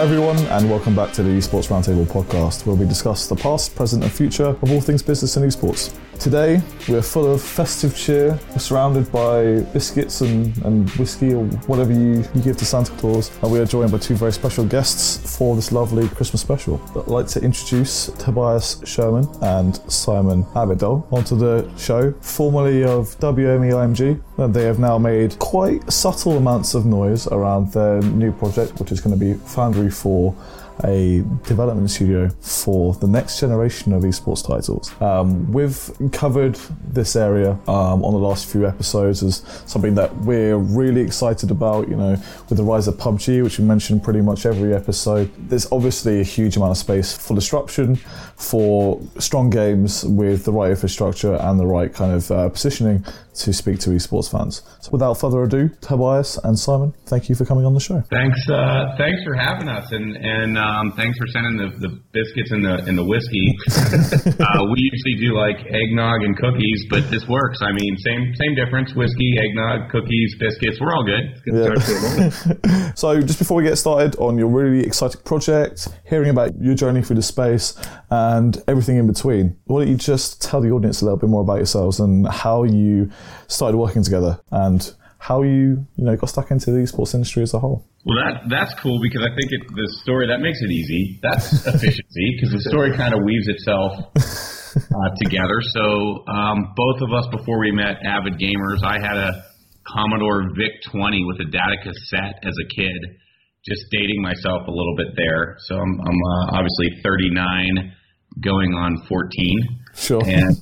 Hi everyone, and welcome back to the Esports Roundtable podcast, where we discuss the past, present and future of all things business and esports. Today, we're full of festive cheer. We're surrounded by biscuits and whiskey, or whatever you give to Santa Claus. And we are joined by two very special guests for this lovely Christmas special. I'd like to introduce Tobias Sherman and Simon Abidal onto the show, formerly of WME-IMG. And they have now made quite subtle amounts of noise around their new project, which is going to be Foundry 4, a development studio for the next generation of esports titles. We've covered this area on the last few episodes as something that we're really excited about, you know, with the rise of PUBG, which we mentioned pretty much every episode. There's obviously a huge amount of space for disruption, for strong games with the right infrastructure and the right kind of positioning to speak to esports fans. So without further ado, Tobias and Simon, thank you for coming on the show. Thanks for having us, and thanks for sending the biscuits and the whiskey. We usually do like eggnog and cookies, but this works. I mean, same difference: whiskey, eggnog, cookies, biscuits. We're all good. Yeah. So, just before we get started on your really exciting project, hearing about your journey through the space and everything in between, why don't you just tell the audience a little bit more about yourselves and how you started working together and how you got stuck into the esports industry as a whole. Well, that's cool, because I think the story, that makes it easy. That's efficiency, because the story kind of weaves itself together. So both of us, before we met, avid gamers. I had a Commodore VIC-20 with a data cassette as a kid, just dating myself a little bit there. So I'm obviously 39, going on 14. Sure. And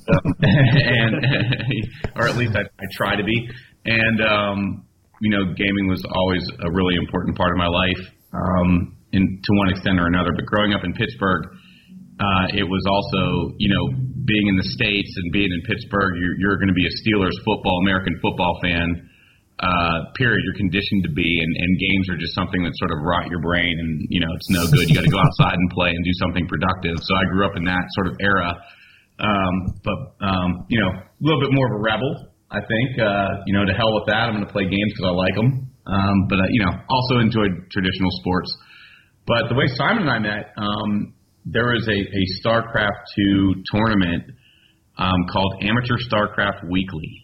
or at least I try to be. And, gaming was always a really important part of my life, to one extent or another. But growing up in Pittsburgh, it was also, being in the States and being in Pittsburgh, you're going to be a Steelers American football fan, period. You're conditioned to be, and games are just something that sort of rot your brain, and, it's no good. You got to go outside and play and do something productive. So I grew up in that sort of era. A little bit more of a rebel. I think, to hell with that. I'm going to play games because I like them. But also enjoyed traditional sports. But the way Simon and I met, there was a StarCraft 2 tournament called Amateur StarCraft Weekly,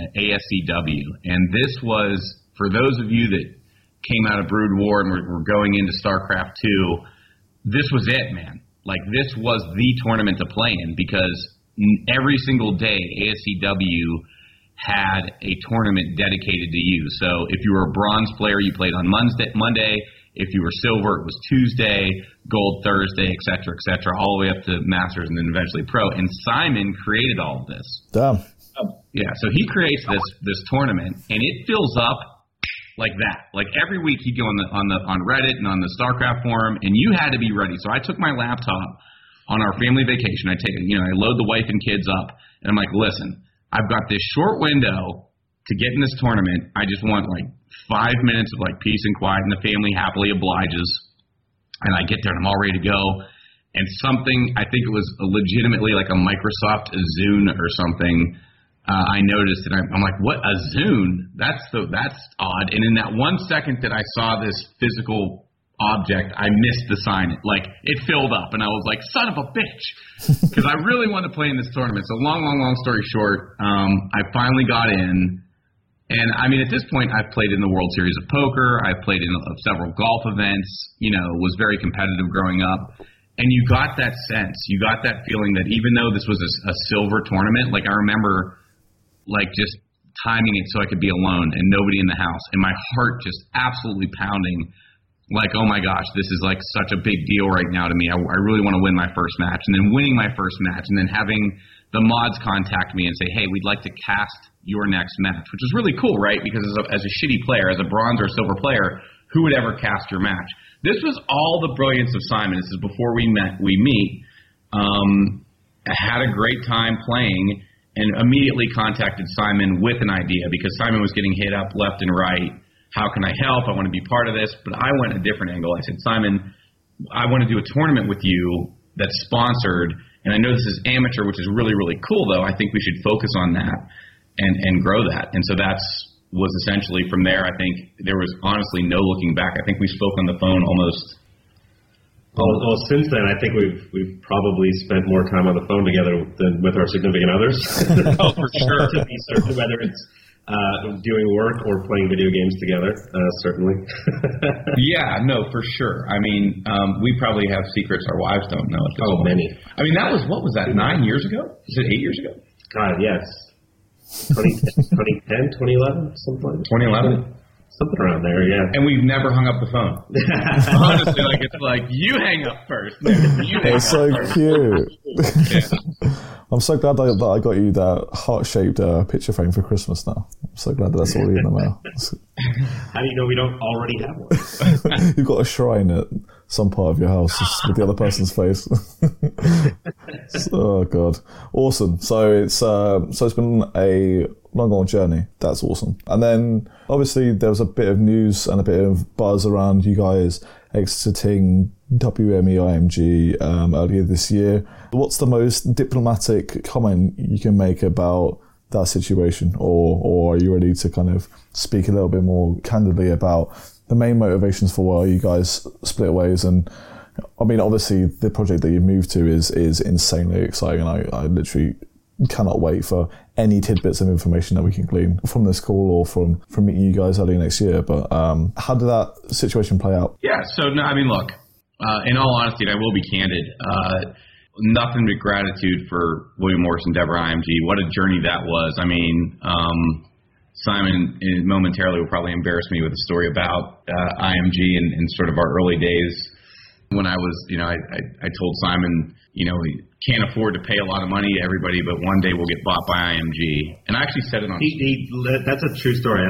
ASCW. And this was, for those of you that came out of Brood War and were going into StarCraft 2, this was it, man. Like, this was the tournament to play in, because every single day ASCW had a tournament dedicated to you. So if you were a bronze player, you played on Monday. If you were silver, it was Tuesday, gold Thursday, et cetera, all the way up to Masters and then eventually Pro. And Simon created all of this. Damn. Yeah, so he creates this tournament, and it fills up like that. Like every week he'd go on Reddit and on the StarCraft forum, and you had to be ready. So I took my laptop on our family vacation. I load the wife and kids up, and I'm like, listen, I've got this short window to get in this tournament. I just want like 5 minutes of like peace and quiet, and the family happily obliges. And I get there and I'm all ready to go. And something, I think it was legitimately like a Microsoft Zune or something. I noticed, and I'm like, what, a Zune? That's odd. And in that 1 second that I saw this physical object, I missed the sign. Like, it filled up, and I was like, son of a bitch, because I really wanted to play in this tournament. So long story short, I finally got in, and I mean, at this point, I've played in the World Series of Poker, I've played in several golf events, was very competitive growing up, and you got that sense, you got that feeling that even though this was a silver tournament, like I remember, like just timing it so I could be alone and nobody in the house, and my heart just absolutely pounding. Like, oh my gosh, this is like such a big deal right now to me. I really want to win my first match. And then winning my first match, and then having the mods contact me and say, hey, we'd like to cast your next match, which is really cool, right? Because as a shitty player, as a bronze or silver player, who would ever cast your match? This was all the brilliance of Simon. This is before we meet. I had a great time playing, and immediately contacted Simon with an idea, because Simon was getting hit up left and right. How can I help? I want to be part of this. But I went a different angle. I said, Simon, I want to do a tournament with you that's sponsored. And I know this is amateur, which is really, really cool, though. I think we should focus on that and grow that. And so was essentially from there. I think there was honestly no looking back. I think we spoke on the phone almost Well, since then, I think we've probably spent more time on the phone together than with our significant others. Oh, for sure. To be certain, whether it's doing work or playing video games together, certainly. Yeah, no, for sure. I mean, we probably have secrets our wives don't know. Many. I mean, what was that, 9 years ago? Is it 8 years ago? God, yes. 2010, 2011, something like that. 2011? Something around there, yeah. And we've never hung up the phone. Honestly, it's like, you hang up first. It's so cute. Yeah. I'm so glad that I got you that heart-shaped picture frame for Christmas now. I'm so glad that's already in the mail. How do you know we don't already have one? You've got a shrine at some part of your house with the other person's face. Oh, God. Awesome. So it's been a long journey. That's awesome. And then obviously there was a bit of news and a bit of buzz around you guys exiting WME IMG earlier this year. What's the most diplomatic comment you can make about that situation, or are you ready to kind of speak a little bit more candidly about the main motivations for why you guys split ways? And I mean, obviously the project that you moved to is insanely exciting, and I literally cannot wait for any tidbits of information that we can glean from this call or from meeting you guys early next year. But how did that situation play out? Yeah, so no, I mean, look, in all honesty, and I will be candid, nothing but gratitude for William Morris Endeavor IMG. What a journey that was. I mean, Simon momentarily will probably embarrass me with a story about IMG and sort of our early days when I was, I told Simon, we can't afford to pay a lot of money to everybody, but one day we'll get bought by IMG. And I actually said it on. That's a true story.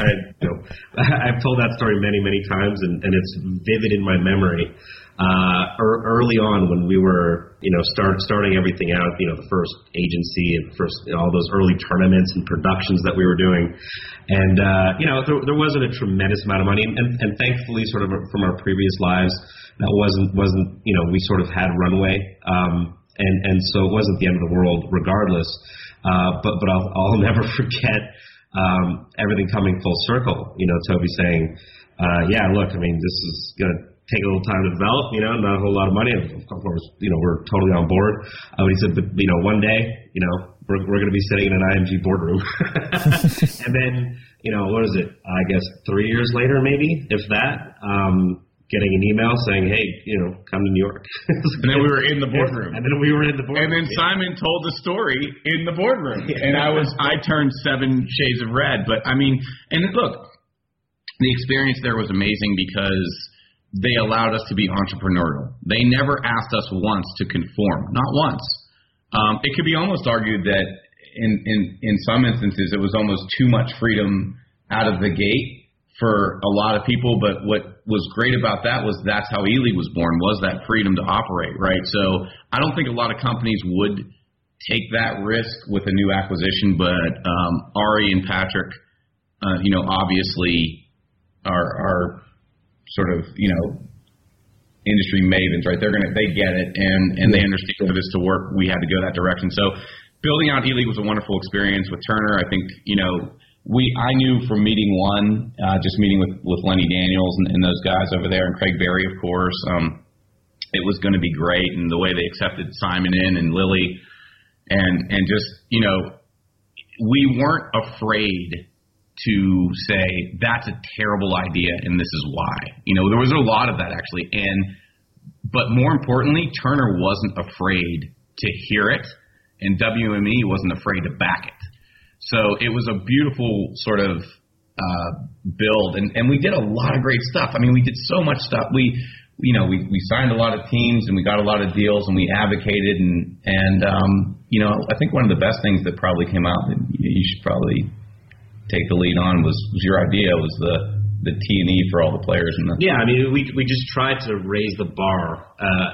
I've told that story many, many times, and it's vivid in my memory. Early on, when we were, starting everything out, the first agency and all those early tournaments and productions that we were doing, and there wasn't a tremendous amount of money, and thankfully, sort of from our previous lives, that wasn't we sort of had runway, and so it wasn't the end of the world regardless. But I'll never forget everything coming full circle. Toby saying, "Yeah, look, I mean, this is gonna take a little time to develop, not a whole lot of money. Of course, we're totally on board." But he said, but, one day, we're going to be sitting in an IMG boardroom. And then, what is it? I guess 3 years later, maybe, if that, getting an email saying, "Hey, come to New York." And then we were in the boardroom. And then we were in the boardroom. And then Simon told the story in the boardroom. Yeah. And I turned 7 shades of red. But I mean, and look, the experience there was amazing because they allowed us to be entrepreneurial. They never asked us once to conform, not once. It could be almost argued that in some instances it was almost too much freedom out of the gate for a lot of people. But what was great about that was that's how E-League was born, was that freedom to operate, right? So I don't think a lot of companies would take that risk with a new acquisition, but Ari and Patrick, obviously are sort of, industry mavens, right? They get it, and they understand for this to work, we had to go that direction. So building out E-League was a wonderful experience with Turner. I think, I knew from meeting one, just meeting with Lenny Daniels and those guys over there, and Craig Berry, of course, it was going to be great, and the way they accepted Simon and Lily, and just, we weren't afraid to say that's a terrible idea and this is why. There was a lot of that actually, but more importantly, Turner wasn't afraid to hear it, and WME wasn't afraid to back it. So it was a beautiful sort of build, and we did a lot of great stuff. I mean, we did so much stuff. We signed a lot of teams and we got a lot of deals and we advocated and I think one of the best things that probably came out that you should probably take the lead on was your idea, was the T&E for all the players. Yeah, I mean, we just tried to raise the bar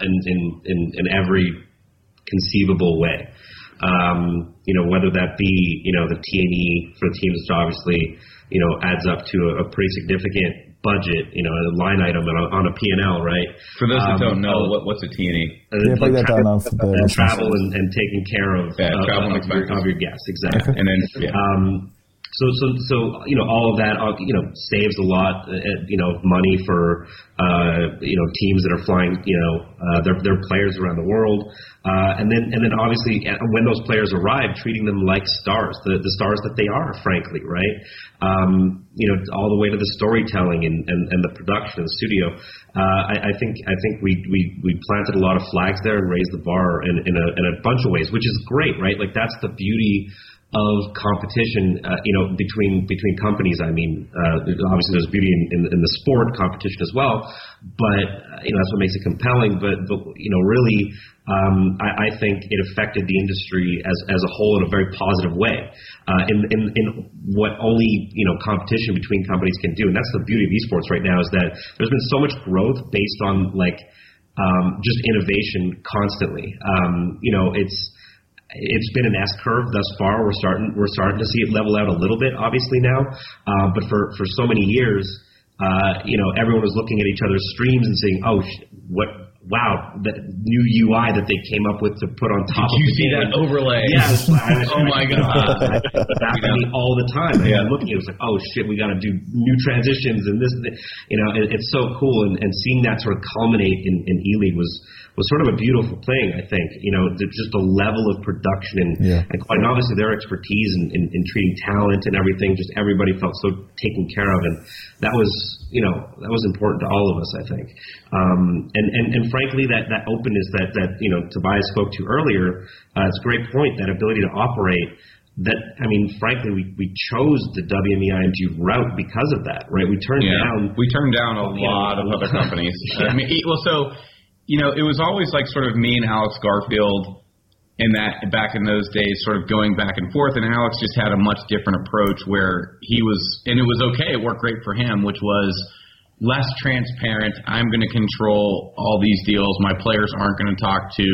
in every conceivable way. Whether that be, the T&E for the teams, which obviously, adds up to a pretty significant budget, a line item on a P&L, right? For those that don't know, what's a T&E? Break that down for the travel and taking care of travel of your guests, exactly. Okay. And then, So all of that saves a lot money for teams that are flying their players around the world, and then obviously when those players arrive, treating them like stars, the stars that they are, frankly, right? All the way to the storytelling and the production and the studio. I think we planted a lot of flags there and raised the bar in a bunch of ways, which is great, right? Like that's the beauty of competition, between companies. I mean, obviously there's beauty in the sport competition as well, but that's what makes it compelling. But really, I think it affected the industry as a whole in a very positive way, in what only competition between companies can do. And that's the beauty of esports right now, is that there's been so much growth based on just innovation constantly. It's been an S curve thus far. We're starting to see it level out a little bit, obviously now. But for so many years, everyone was looking at each other's streams and saying, wow, the new UI that they came up with to put on top of the game. Did you see that overlay? Yes. Oh my God. That happened to me all the time. I'm looking at it, it was like, oh shit, we got to do new transitions and this. It's so cool. And seeing that sort of culminate in E-League was sort of a beautiful thing, I think. Just the level of production and quite obviously their expertise in treating talent and everything. Just everybody felt so taken care of, and that was important to all of us, I think. And frankly, that openness that Tobias spoke to earlier, it's a great point. That ability to operate. Frankly, we chose the WME IMG route because of that, right? We turned down a lot of other companies. It was always like sort of me and Alex Garfield back in those days, sort of going back and forth, and Alex just had a much different approach where and it was okay, it worked great for him, which was less transparent. I'm going to control all these deals. My players aren't going to talk to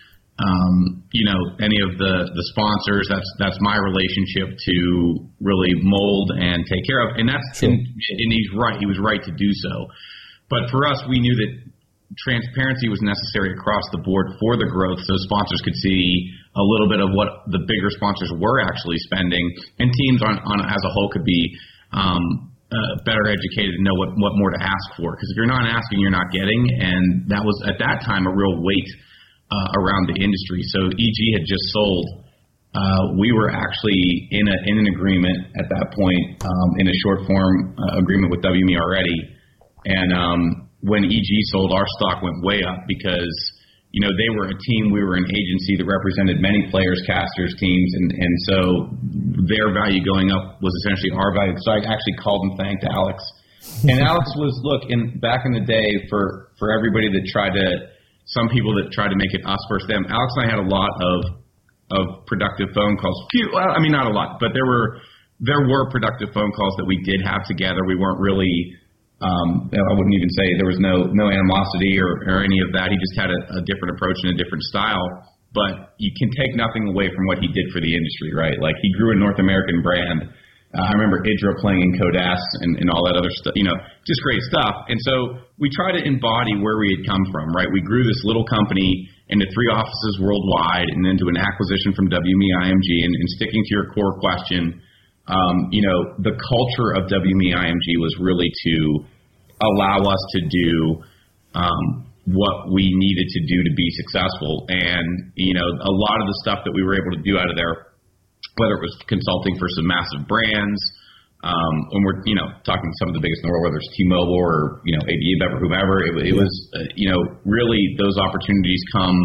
any of the sponsors. That's my relationship to really mold and take care of, and that's and he's right. He was right to do so. But for us, we knew that transparency was necessary across the board for the growth, so sponsors could see a little bit of what the bigger sponsors were actually spending, and teams on as a whole could be better educated and know what more to ask for. Because if you're not asking, you're not getting, and that was at that time a real weight around the industry. So EG had just sold. We were actually in an agreement at that point, in a short form agreement with WME already, and when EG sold, our stock went way up because, they were a team, we were an agency that represented many players, casters, teams, and so their value going up was essentially our value. So I actually called and thanked Alex. And Alex was, back in the day, for everybody that some people that tried to make it us versus them, Alex and I had a lot of productive phone calls. Not a lot, but there were productive phone calls that we did have together. We weren't really... I wouldn't even say there was no animosity or any of that. He just had a different approach and a different style. But you can take nothing away from what he did for the industry, right? Like, he grew a North American brand. I remember Idra playing in Codas and all that other stuff, just great stuff. And so we try to embody where we had come from, right? We grew this little company into 3 offices worldwide and then to an acquisition from WME IMG. And sticking to your core question, the culture of WME IMG was really to allow us to do what we needed to do to be successful. And, a lot of the stuff that we were able to do out of there, whether it was consulting for some massive brands, when we're, talking to some of the biggest in the world, whether it's T-Mobile or, AB InBev or whomever, it was, really those opportunities come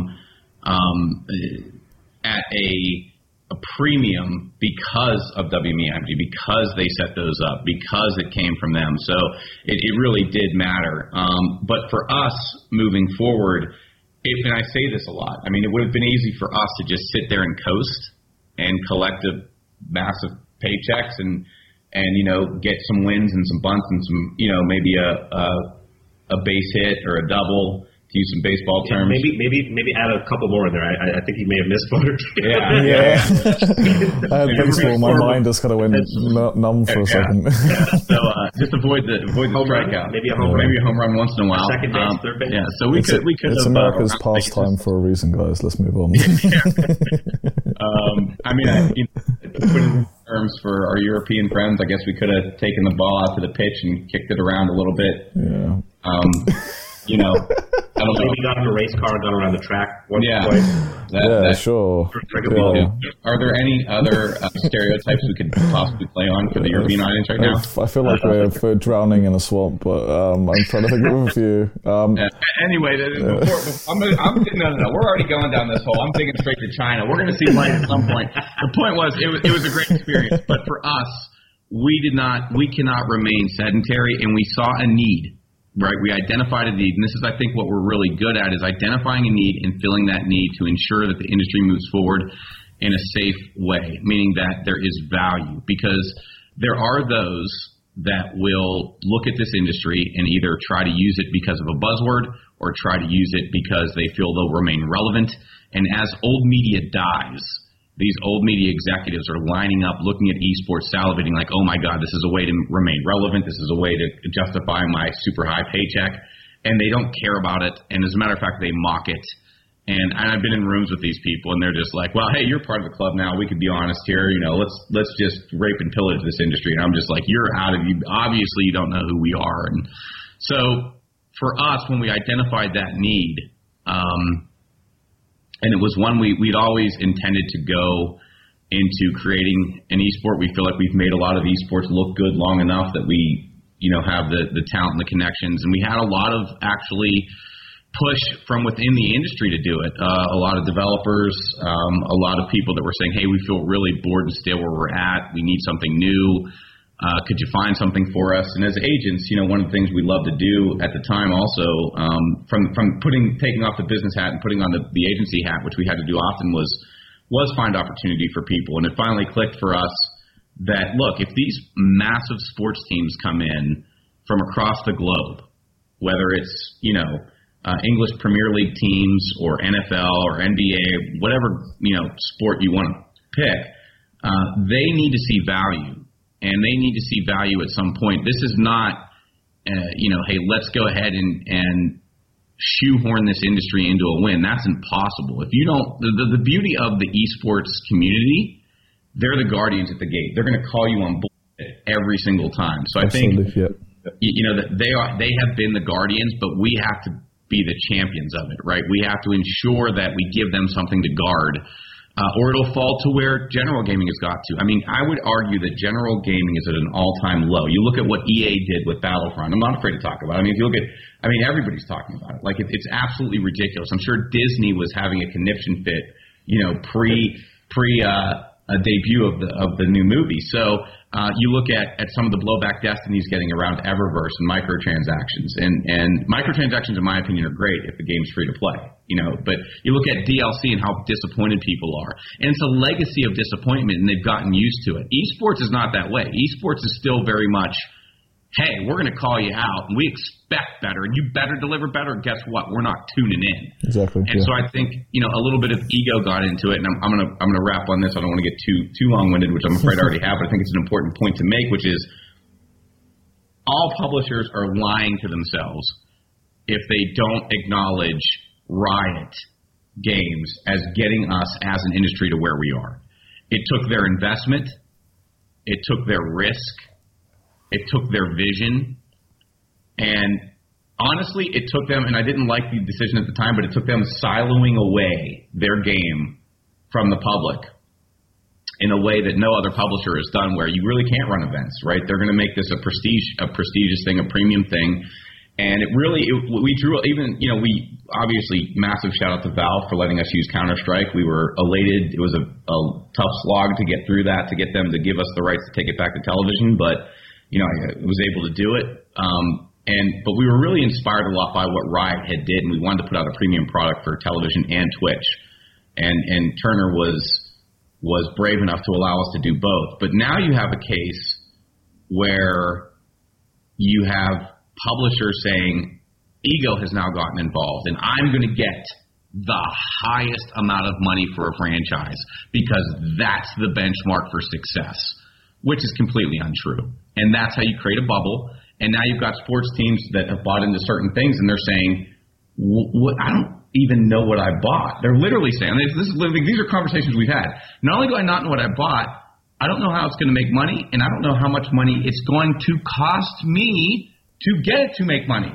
at a premium because of WME IMG, because they set those up, because it came from them. So it really did matter. But for us moving forward, and I say this a lot, it would have been easy for us to just sit there and coast and collect a massive paychecks and get some wins and some bunts and some, maybe a base hit or a double, to use some baseball terms. Maybe add a couple more in there. I think he may have missed one or two. Baseball, my mind just kind of went numb for a second. So just avoid the strikeout. Maybe a home run once in a while. Second base, third base. Yeah. So we could. It's America's pastime for a reason, guys. Let's move on. terms for our European friends, I guess we could have taken the ball out to the pitch and kicked it around a little bit. Yeah. You know, I don't know. Maybe got in a race car, gone around the track once or twice. Sure. Yeah. Are there any other stereotypes we could possibly play on for the European audience right now? I feel like we're drowning in a swamp, but I'm trying to think of a few. Anyway, no. We're already going down this hole. I'm thinking straight to China. We're going to see light at some point. The point was, it was a great experience, but for us, we cannot remain sedentary, and we saw a need. Right, we identified a need, and this is, I think, what we're really good at, is identifying a need and filling that need to ensure that the industry moves forward in a safe way, meaning that there is value. Because there are those that will look at this industry and either try to use it because of a buzzword or try to use it because they feel they'll remain relevant. And as old media dies, these old media executives are lining up, looking at esports, salivating like, oh my God, this is a way to remain relevant. This is a way to justify my super high paycheck. And they don't care about it. And as a matter of fact, they mock it. And I've been in rooms with these people, and they're just like, well, hey, you're part of the club now. We could be honest here. You know, let's just rape and pillage this industry. And I'm just like, you're out of you. Obviously, you don't know who we are. And so for us, when we identified that need, and it was one we'd always intended to go into creating an esport. We feel like we've made a lot of esports look good long enough that we, you know, have the talent and the connections. And we had a lot of actually push from within the industry to do it. A lot of developers, a lot of people that were saying, hey, we feel really bored and stale where we're at. We need something new. Could you find something for us? And as agents, you know, one of the things we love to do at the time also, from taking off the business hat and putting on the agency hat, which we had to do often, was find opportunity for people. And it finally clicked for us that, look, if these massive sports teams come in from across the globe, whether it's, you know, English Premier League teams or NFL or NBA, whatever, you know, sport you want to pick, they need to see value. And they need to see value at some point. This is not, you know, hey, let's go ahead and shoehorn this industry into a win. That's impossible. If you don't, the beauty of the esports community, they're the guardians at the gate. They're going to call you on bullshit every single time. So I think, you know, that they have been the guardians, but we have to be the champions of it, right? We have to ensure that we give them something to guard. Or it'll fall to where general gaming has got to. I mean, I would argue that general gaming is at an all-time low. You look at what EA did with Battlefront. I'm not afraid to talk about it. I mean, if you look at, everybody's talking about it. Like, it's absolutely ridiculous. I'm sure Disney was having a conniption fit, you know, pre a debut of the new movie. So you look at some of the blowback Destiny's getting around Eververse and microtransactions. And microtransactions, in my opinion, are great if the game's free to play. You know, but you look at DLC and how disappointed people are. And it's a legacy of disappointment, and they've gotten used to it. Esports is not that way. Esports is still very much, hey, we're going to call you out, and we expect better, and you better deliver better. And guess what? We're not tuning in. Exactly. And so I think, you know, a little bit of ego got into it, and I'm gonna wrap on this. I don't want to get too long-winded, which I'm afraid I already have, but I think it's an important point to make, which is all publishers are lying to themselves if they don't acknowledge Riot Games as getting us as an industry to where we are. It took their investment, it took their risk, it took their vision, and honestly, it took them, and I didn't like the decision at the time, but it took them siloing away their game from the public in a way that no other publisher has done, where you really can't run events, right? They're going to make this a prestigious thing, a premium thing. And we drew, even, you know, we obviously, massive shout out to Valve for letting us use Counter-Strike. We were elated. It was a tough slog to get through that, to get them to give us the rights to take it back to television. But, you know, I was able to do it. But we were really inspired a lot by what Riot had did, and we wanted to put out a premium product for television and Twitch. And Turner was brave enough to allow us to do both. But now you have a case where you have publisher saying, ego has now gotten involved, and I'm going to get the highest amount of money for a franchise because that's the benchmark for success, which is completely untrue. And that's how you create a bubble. And now you've got sports teams that have bought into certain things, and they're saying, I don't even know what I bought. They're literally saying, these are conversations we've had. Not only do I not know what I bought, I don't know how it's going to make money, and I don't know how much money it's going to cost me to get it to make money.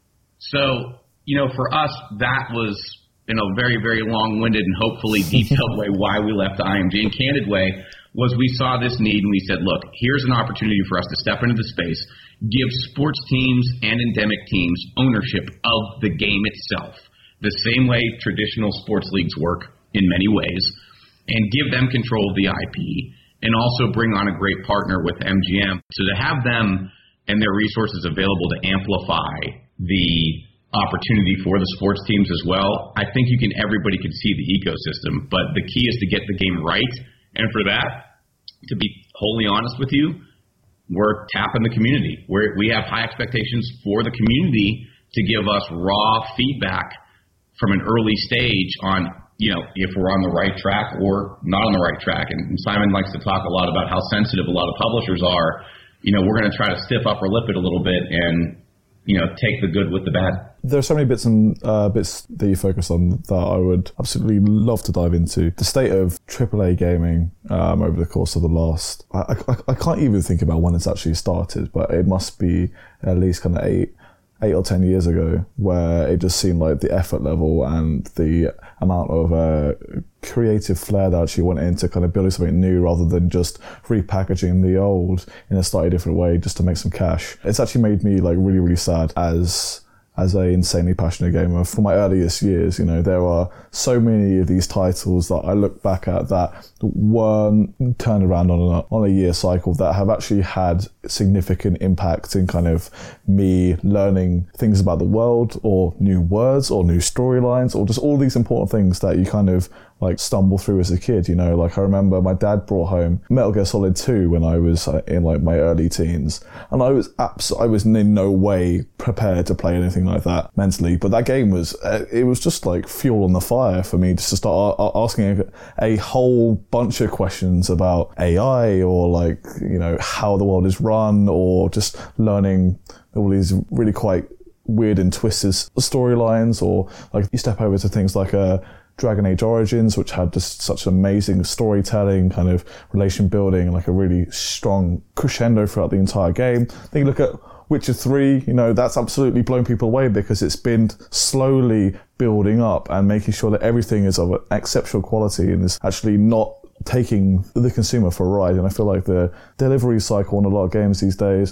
So, for us, that was in a very, very long-winded and hopefully detailed way why we left the IMG. And candid way was we saw this need and we said, look, here's an opportunity for us to step into the space, give sports teams and endemic teams ownership of the game itself, the same way traditional sports leagues work in many ways, and give them control of the IP, and also bring on a great partner with MGM. So to have them and their resources available to amplify the opportunity for the sports teams as well, I think everybody can see the ecosystem, but the key is to get the game right. And for that, to be wholly honest with you, we're tapping the community. We have high expectations for the community to give us raw feedback from an early stage on, if we're on the right track or not on the right track. And Simon likes to talk a lot about how sensitive a lot of publishers are. We're going to try to stiff upper lip it a little bit and, take the good with the bad. There are so many bits that you focus on that I would absolutely love to dive into. The state of AAA gaming over the course of the last... I can't even think about when it's actually started, but it must be at least kind of 8 or 10 years ago, where it just seemed like the effort level and the amount of creative flair that actually went into kind of building something new rather than just repackaging the old in a slightly different way just to make some cash. It's actually made me really, really sad as a insanely passionate gamer from my earliest years. There are so many of these titles that I look back at that weren't turned around on a year cycle that have actually had significant impact in kind of me learning things about the world, or new words, or new storylines, or just all these important things that you kind of stumble through as a kid. I remember my dad brought home Metal Gear Solid 2 when I was in my early teens, and I was in no way prepared to play anything like that mentally, but that game was just fuel on the fire for me, just to start asking a whole bunch of questions about AI, or how the world is run, or just learning all these really quite weird and twisted storylines, or you step over to things like Dragon Age Origins, which had just such amazing storytelling, kind of relation building, and a really strong crescendo throughout the entire game. Then you look at Witcher 3, that's absolutely blown people away because it's been slowly building up and making sure that everything is of exceptional quality and is actually not taking the consumer for a ride. And I feel like the delivery cycle on a lot of games these days,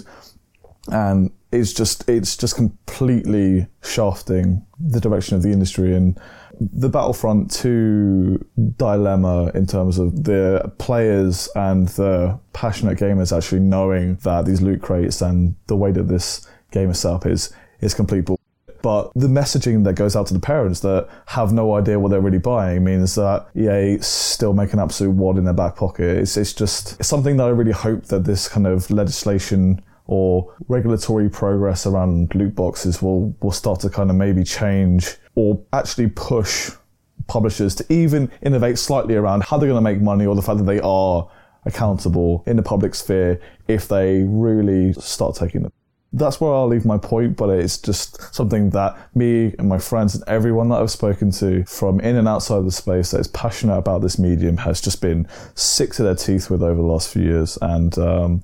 and it's just completely shafting the direction of the industry. And the Battlefront 2 dilemma in terms of the players and the passionate gamers actually knowing that these loot crates and the way that this game is set up is complete bullshit. But the messaging that goes out to the parents that have no idea what they're really buying means that EA still make an absolute wad in their back pocket. It's something that I really hope that this kind of legislation or regulatory progress around loot boxes will start to kind of maybe change, or actually push publishers to even innovate slightly around how they're going to make money, or the fact that they are accountable in the public sphere if they really start taking it. That's where I'll leave my point, but it's just something that me and my friends and everyone that I've spoken to from in and outside of the space that is passionate about this medium has just been sick to their teeth with over the last few years. And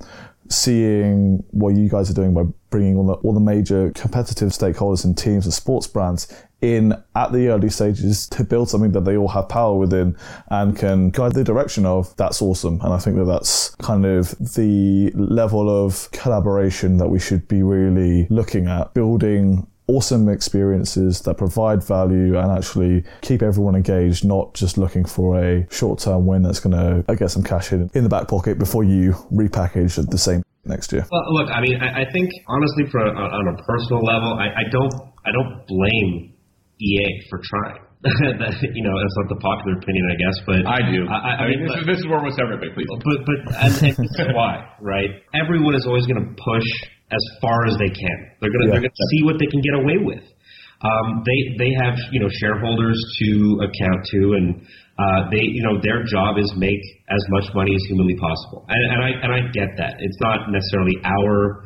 seeing what you guys are doing by bringing all the major competitive stakeholders and teams and sports brands in at the early stages to build something that they all have power within and can guide the direction of, that's awesome. And I think that that's kind of the level of collaboration that we should be really looking at, building awesome experiences that provide value and actually keep everyone engaged, not just looking for a short-term win that's going to get some cash in the back pocket before you repackage at the same next year. Well, look, I mean, I think honestly, on a personal level, I don't blame EA for trying. That's not the popular opinion, I guess, but I do. I mean, this is where almost everybody please. But and this is why, right? Everyone is always going to push as far as they can. They're going to see what they can get away with. They have shareholders to account to, and their job is make as much money as humanly possible. And I get that. It's not necessarily our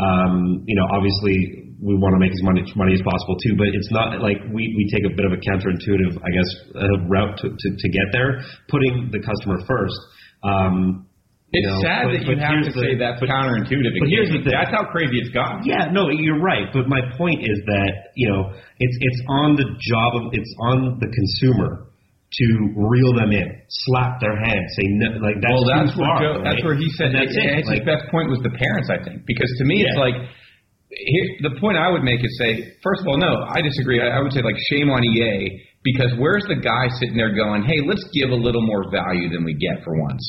obviously we want to make as much money as possible too, but it's not like we take a bit of a counterintuitive, I guess, route to get there, putting the customer first. It's sad that you have to say that's counterintuitive. But here's the thing. That's how crazy it's gotten. Yeah, no, you're right. But my point is that, it's on the job of, it's on the consumer to reel them in, slap their hand, say no, like that's that's too far. Joe, that's where he said that's it. His best point was the parents, I think, because to me it's like the point I would make is say, first of all, no, I disagree. I would say like shame on EA, because where's the guy sitting there going, hey, let's give a little more value than we get for once.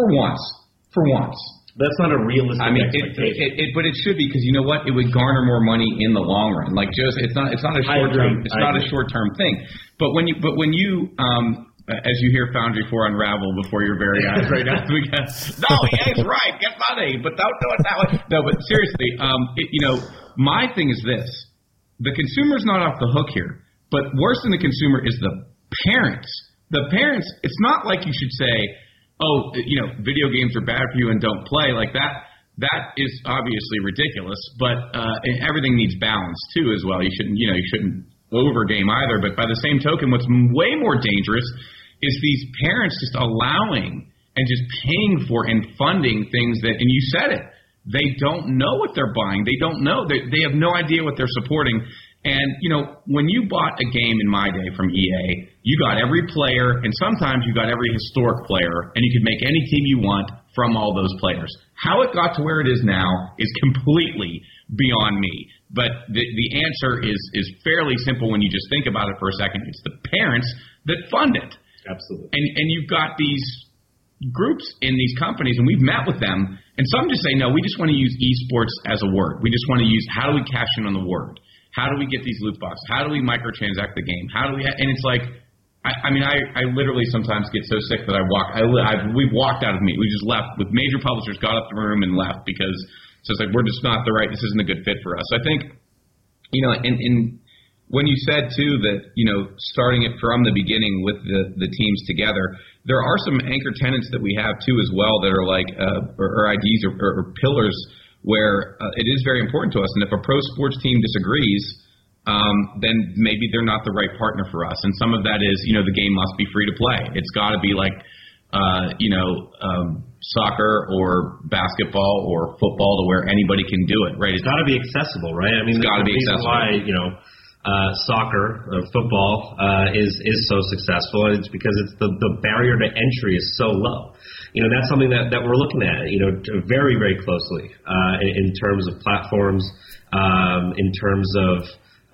That's not a realistic expectation. But it should be, because you know what? It would garner more money in the long run. Like Joe, it's not a short term. It's not a short term thing. But when you as you hear Foundry 4 unravel before your very eyes right now, we go, no, EA's right, get money, but don't do it that way. No, but seriously, my thing is this: the consumer's not off the hook here, but worse than the consumer is the parents. The parents. It's not like you should say, oh, video games are bad for you and don't play like that. That is obviously ridiculous, but everything needs balance too as well. You shouldn't overgame either. But by the same token, what's way more dangerous is these parents just allowing and just paying for and funding things that, and you said it, they don't know what they're buying. They don't know. They have no idea what they're supporting. And, when you bought a game in my day from EA, you got every player, and sometimes you got every historic player, and you could make any team you want from all those players. How it got to where it is now is completely beyond me. But the answer is fairly simple when you just think about it for a second. It's the parents that fund it. Absolutely. And you've got these groups in these companies, and we've met with them, and some just say, no, we just want to use esports as a word. We just want to use, how do we cash in on the word? How do we get these loot boxes? How do we microtransact the game? And it's like, I literally sometimes get so sick that we've walked out of meet. We just left with major publishers, got up the room and left because it's like, we're just not this isn't a good fit for us. I think, and when you said too that, starting it from the beginning with the teams together, there are some anchor tenants that we have too as well that are like, or IDs or pillars where it is very important to us. And if a pro sports team disagrees, then maybe they're not the right partner for us. And some of that is, the game must be free to play. It's got to be like, soccer or basketball or football to where anybody can do it, right? It's got to be accessible, right? I mean, it's got to be accessible. Why, soccer, football is so successful, and it's because it's the barrier to entry is so low. That's something that we're looking at, very, very closely in terms of platforms, in terms of,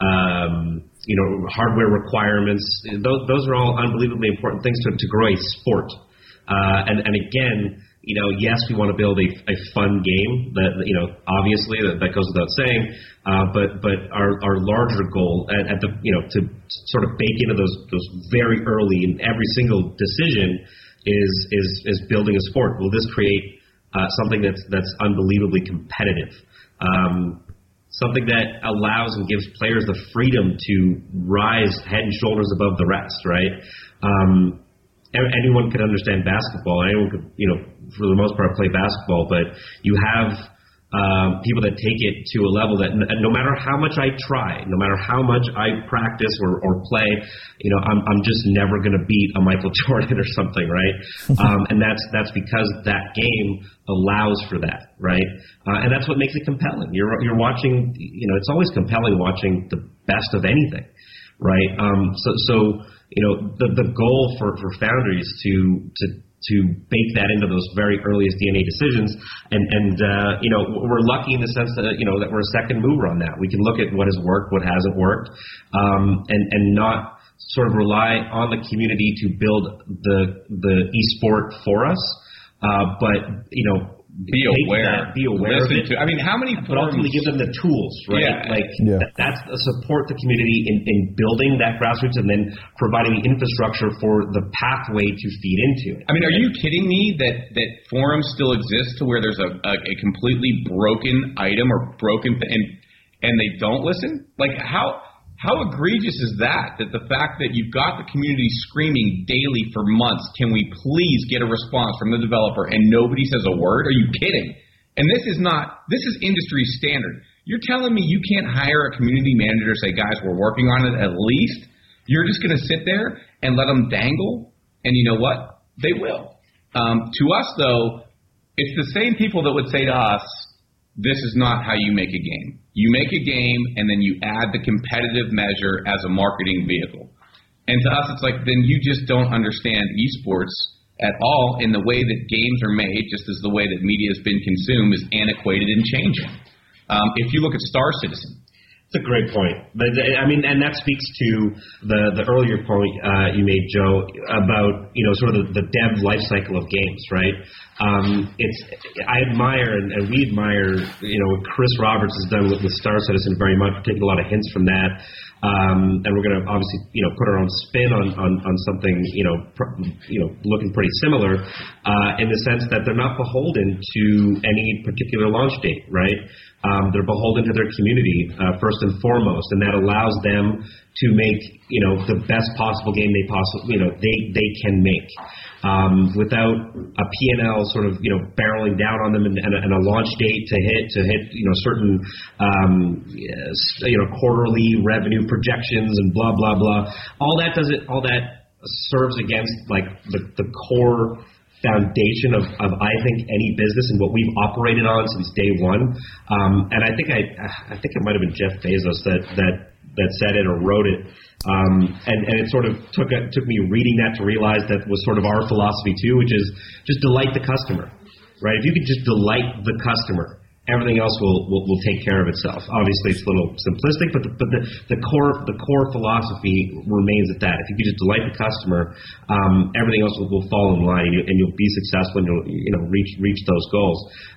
hardware requirements. Those are all unbelievably important things to grow a sport. And again, yes, we want to build a fun game that, obviously that goes without saying, but our larger goal at the, to sort of bake into those very early in every single decision is building a sport. Will this create something that's unbelievably competitive? Something that allows and gives players the freedom to rise head and shoulders above the rest, right? Anyone could understand basketball. Anyone could, for the most part, play basketball. But you have people that take it to a level that no matter how much I try, no matter how much I practice or play, I'm just never going to beat a Michael Jordan or something, right? And that's because that game allows for that, right? And that's what makes it compelling. You're watching, it's always compelling watching the best of anything, right? So the goal for Foundry is to bake that into those very earliest DNA decisions, and we're lucky in the sense that that we're a second mover on that. We can look at what has worked, what hasn't worked, and not sort of rely on the community to build the esport for us, but be aware of it. I mean, how many but ultimately give them the tools, right? Yeah. That's support the community in building that grassroots and then providing the infrastructure for the pathway to feed into it. I mean, are you kidding me that forums still exist to where there's a completely broken item or broken and they don't listen? Like how egregious is that the fact that you've got the community screaming daily for months, can we please get a response from the developer, and nobody says a word? Are you kidding? And this is industry standard. You're telling me you can't hire a community manager to say, guys, we're working on it at least? You're just going to sit there and let them dangle? And you know what? They will. To us, though, it's the same people that would say to us, this is not how you make a game. You make a game, and then you add the competitive measure as a marketing vehicle. And to us, it's like, then you just don't understand esports at all in the way that games are made, just as the way that media has been consumed is antiquated and changing. If you look at Star Citizen, it's a great point. I mean, and that speaks to the earlier point you made, Joe, about sort of the dev life cycle of games, right? I admire and we admire what Chris Roberts has done with Star Citizen very much. We're taking a lot of hints from that, and we're going to obviously put our own spin on something looking pretty similar in the sense that they're not beholden to any particular launch date, right? They're beholden to their community first and foremost, and that allows them to make the best possible game they can make without a P&L sort of barreling down on them and a launch date to hit certain quarterly revenue projections and blah blah blah. All that serves against like the core foundation of I think any business and what we've operated on since day one. And I think it might have been Jeff Bezos that said it or wrote it. And it sort of took me reading that to realize that was sort of our philosophy too, which is just delight the customer, right? If you could just delight the customer, everything else will take care of itself. Obviously, it's a little simplistic, but the core philosophy remains at that. If you could just delight the customer, everything else will fall in line, and you'll be successful, and you'll reach those goals.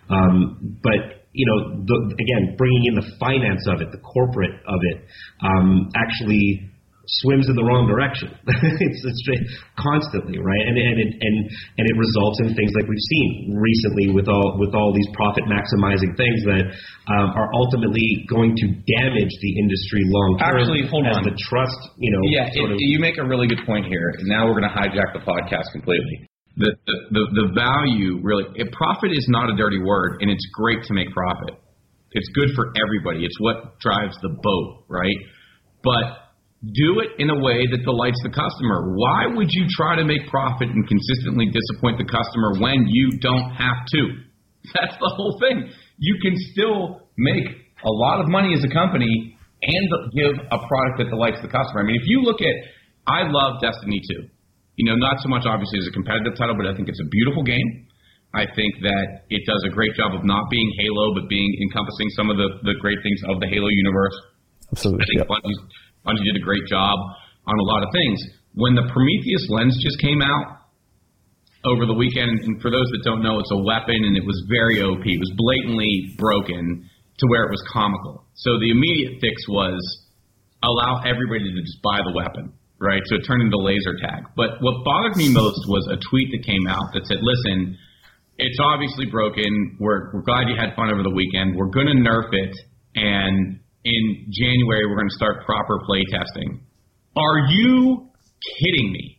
But again, bringing in the finance of it, the corporate of it, actually swims in the wrong direction. it's constantly, right? And it results in things like we've seen recently with all these profit maximizing things that are ultimately going to damage the industry long term. Actually, hold on. The trust, you make a really good point here. And now we're going to hijack the podcast completely. The value really, profit is not a dirty word, and it's great to make profit. It's good for everybody. It's what drives the boat, right? But do it in a way that delights the customer. Why would you try to make profit and consistently disappoint the customer when you don't have to? That's the whole thing. You can still make a lot of money as a company and give a product that delights the customer. I mean, if you look at, I love Destiny 2. Not so much obviously as a competitive title, but I think it's a beautiful game. I think that it does a great job of not being Halo, but encompassing some of the great things of the Halo universe. Absolutely. I think Bungie did a great job on a lot of things. When the Prometheus lens just came out over the weekend, and for those that don't know, it's a weapon, and it was very OP. It was blatantly broken to where it was comical. So the immediate fix was allow everybody to just buy the weapon, right? So it turned into laser tag. But what bothered me most was a tweet that came out that said, listen, it's obviously broken. We're glad you had fun over the weekend. We're going to nerf it, and in January, we're going to start proper play testing. Are you kidding me?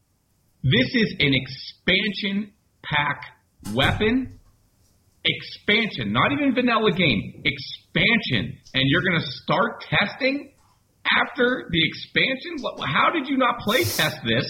This is an expansion pack weapon. Expansion, not even vanilla game. Expansion. And you're going to start testing after the expansion? How did you not play test this?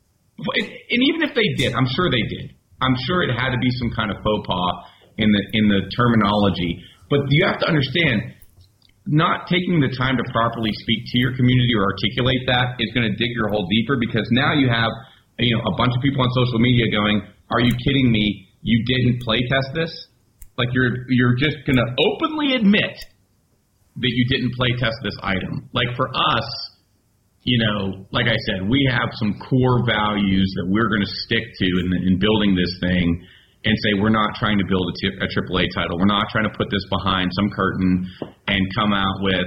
And even if they did, I'm sure they did. I'm sure it had to be some kind of faux pas in the terminology. But you have to understand, not taking the time to properly speak to your community or articulate that is going to dig your hole deeper, because now you have a bunch of people on social media going, are you kidding me? You didn't play test this? Like you're just going to openly admit that you didn't play test this item. Like for us, like I said, we have some core values that we're going to stick to in building this thing, and say we're not trying to build a AAA title. We're not trying to put this behind some curtain and come out with,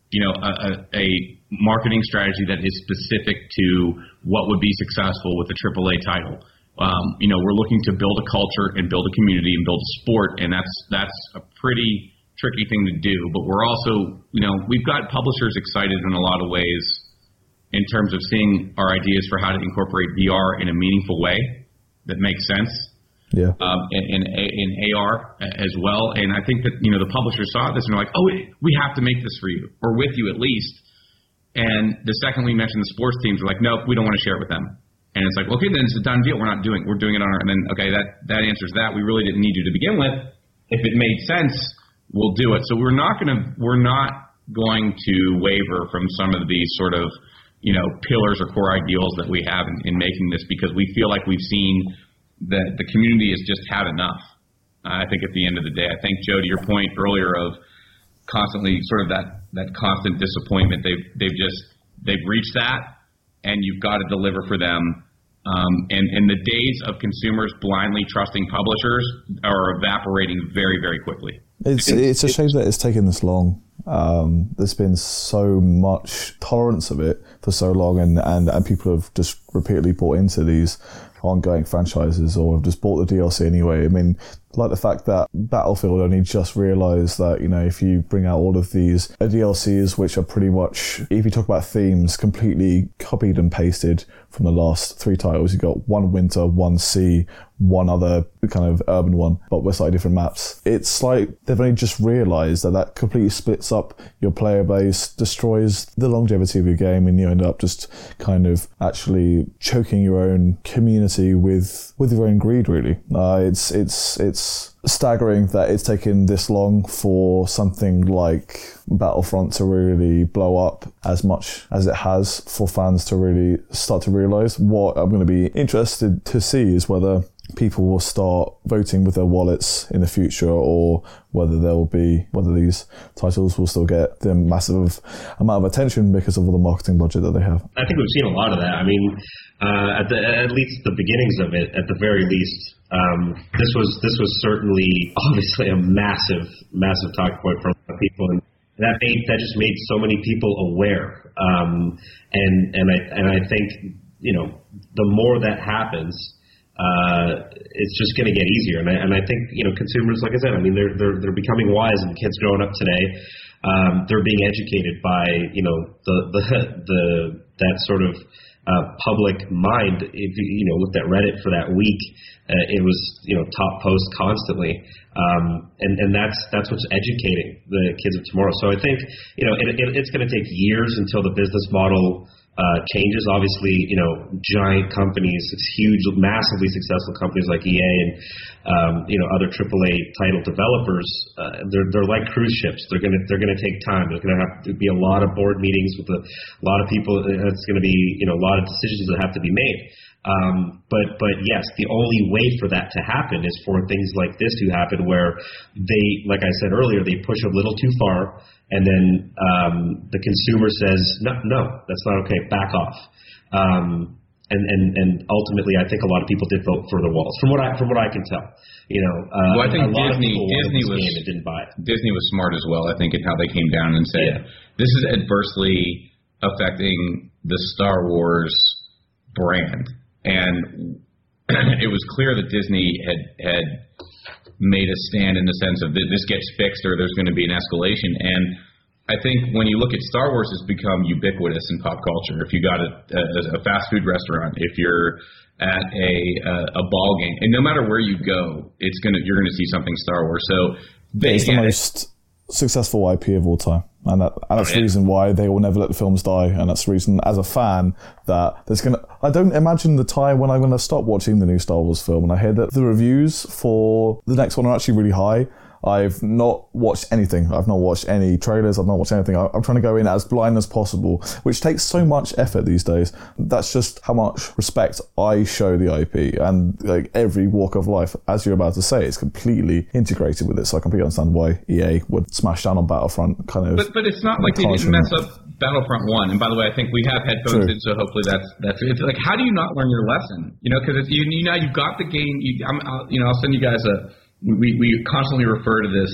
a marketing strategy that is specific to what would be successful with a AAA title. We're looking to build a culture and build a community and build a sport, and that's a pretty tricky thing to do. But we're also, we've got publishers excited in a lot of ways in terms of seeing our ideas for how to incorporate VR in a meaningful way that makes sense. Yeah. In AR as well. And I think that, the publishers saw this and they're like, oh, we have to make this for you, or with you at least. And the second we mentioned the sports teams, we're like, nope, we don't want to share it with them. And it's like, okay, then it's a done deal. We're doing it on our, and then, okay, that answers that. We really didn't need you to begin with. If it made sense, we'll do it. So we're not going to waver from some of these sort of, pillars or core ideals that we have in making this, because we feel like we've seen that the community has just had enough. I think at the end of the day, I think, Joe, to your point earlier of constantly sort of that constant disappointment, they've reached that. And you've got to deliver for them. And the days of consumers blindly trusting publishers are evaporating very, very quickly. It's a shame that it's taken this long. There's been so much tolerance of it for so long, and people have just repeatedly bought into these ongoing franchises or have just bought the DLC anyway. I mean, like the fact that Battlefield only just realised that, if you bring out all of these DLCs, which are pretty much, if you talk about themes, completely copied and pasted from the last 3 titles. You've got one winter, one sea, one other kind of urban one, but with slightly different maps. It's like they've only just realised that completely splits up your player base, destroys the longevity of your game, and you end up just kind of actually choking your own community with your own greed, really. It's staggering that it's taken this long for something like Battlefront to really blow up as much as it has, for fans to really start to realise. What I'm going to be interested to see is whether people will start voting with their wallets in the future, or whether these titles will still get the massive amount of attention because of all the marketing budget that they have. I think we've seen a lot of that. I mean, at least the beginnings of it, at the very least, this was certainly obviously a massive talk point for a lot of people, and that just made so many people aware. And I think the more that happens, it's just going to get easier. And I think consumers, like I said, I mean they're becoming wise, and kids growing up today, they're being educated by that sort of public mind. If you looked at Reddit for that week, it was top post constantly, and that's what's educating the kids of tomorrow. So I think it's going to take years until the business model changes. Obviously, giant companies, huge, massively successful companies like EA and other AAA title developers, they're like cruise ships. They're gonna take time. There's gonna have to be a lot of board meetings with a lot of people. It's gonna be a lot of decisions that have to be made. But yes, the only way for that to happen is for things like this to happen, where they, like I said earlier, they push a little too far, and then the consumer says, no, that's not okay, back off. And ultimately, I think a lot of people did vote for the walls, from what I can tell. Well, I think Disney didn't buy it. Disney was smart as well, I think, in how they came down and said, this is adversely affecting the Star Wars brand. And it was clear that Disney had made a stand in the sense of this gets fixed or there's going to be an escalation. And I think when you look at Star Wars, it's become ubiquitous in pop culture. If you got a fast food restaurant, if you're at a ball game, and no matter where you go, you're going to see something Star Wars. So it's the most successful IP of all time. And that's the reason why they will never let the films die. And that's the reason, as a fan, that I don't imagine the time when I'm going to stop watching the new Star Wars film. And I hear that the reviews for the next one are actually really high. I've not watched anything. I've not watched any trailers. I've not watched anything. I'm trying to go in as blind as possible, which takes so much effort these days. That's just how much respect I show the IP, and like every walk of life, as you're about to say, it's completely integrated with it. So I completely understand why EA would smash down on Battlefront, kind of. But it's not like they didn't mess up Battlefront 1. And by the way, I think we have headphones in, so hopefully that's it's like, how do you not learn your lesson? Because you've got the game. I'll send you guys We constantly refer to this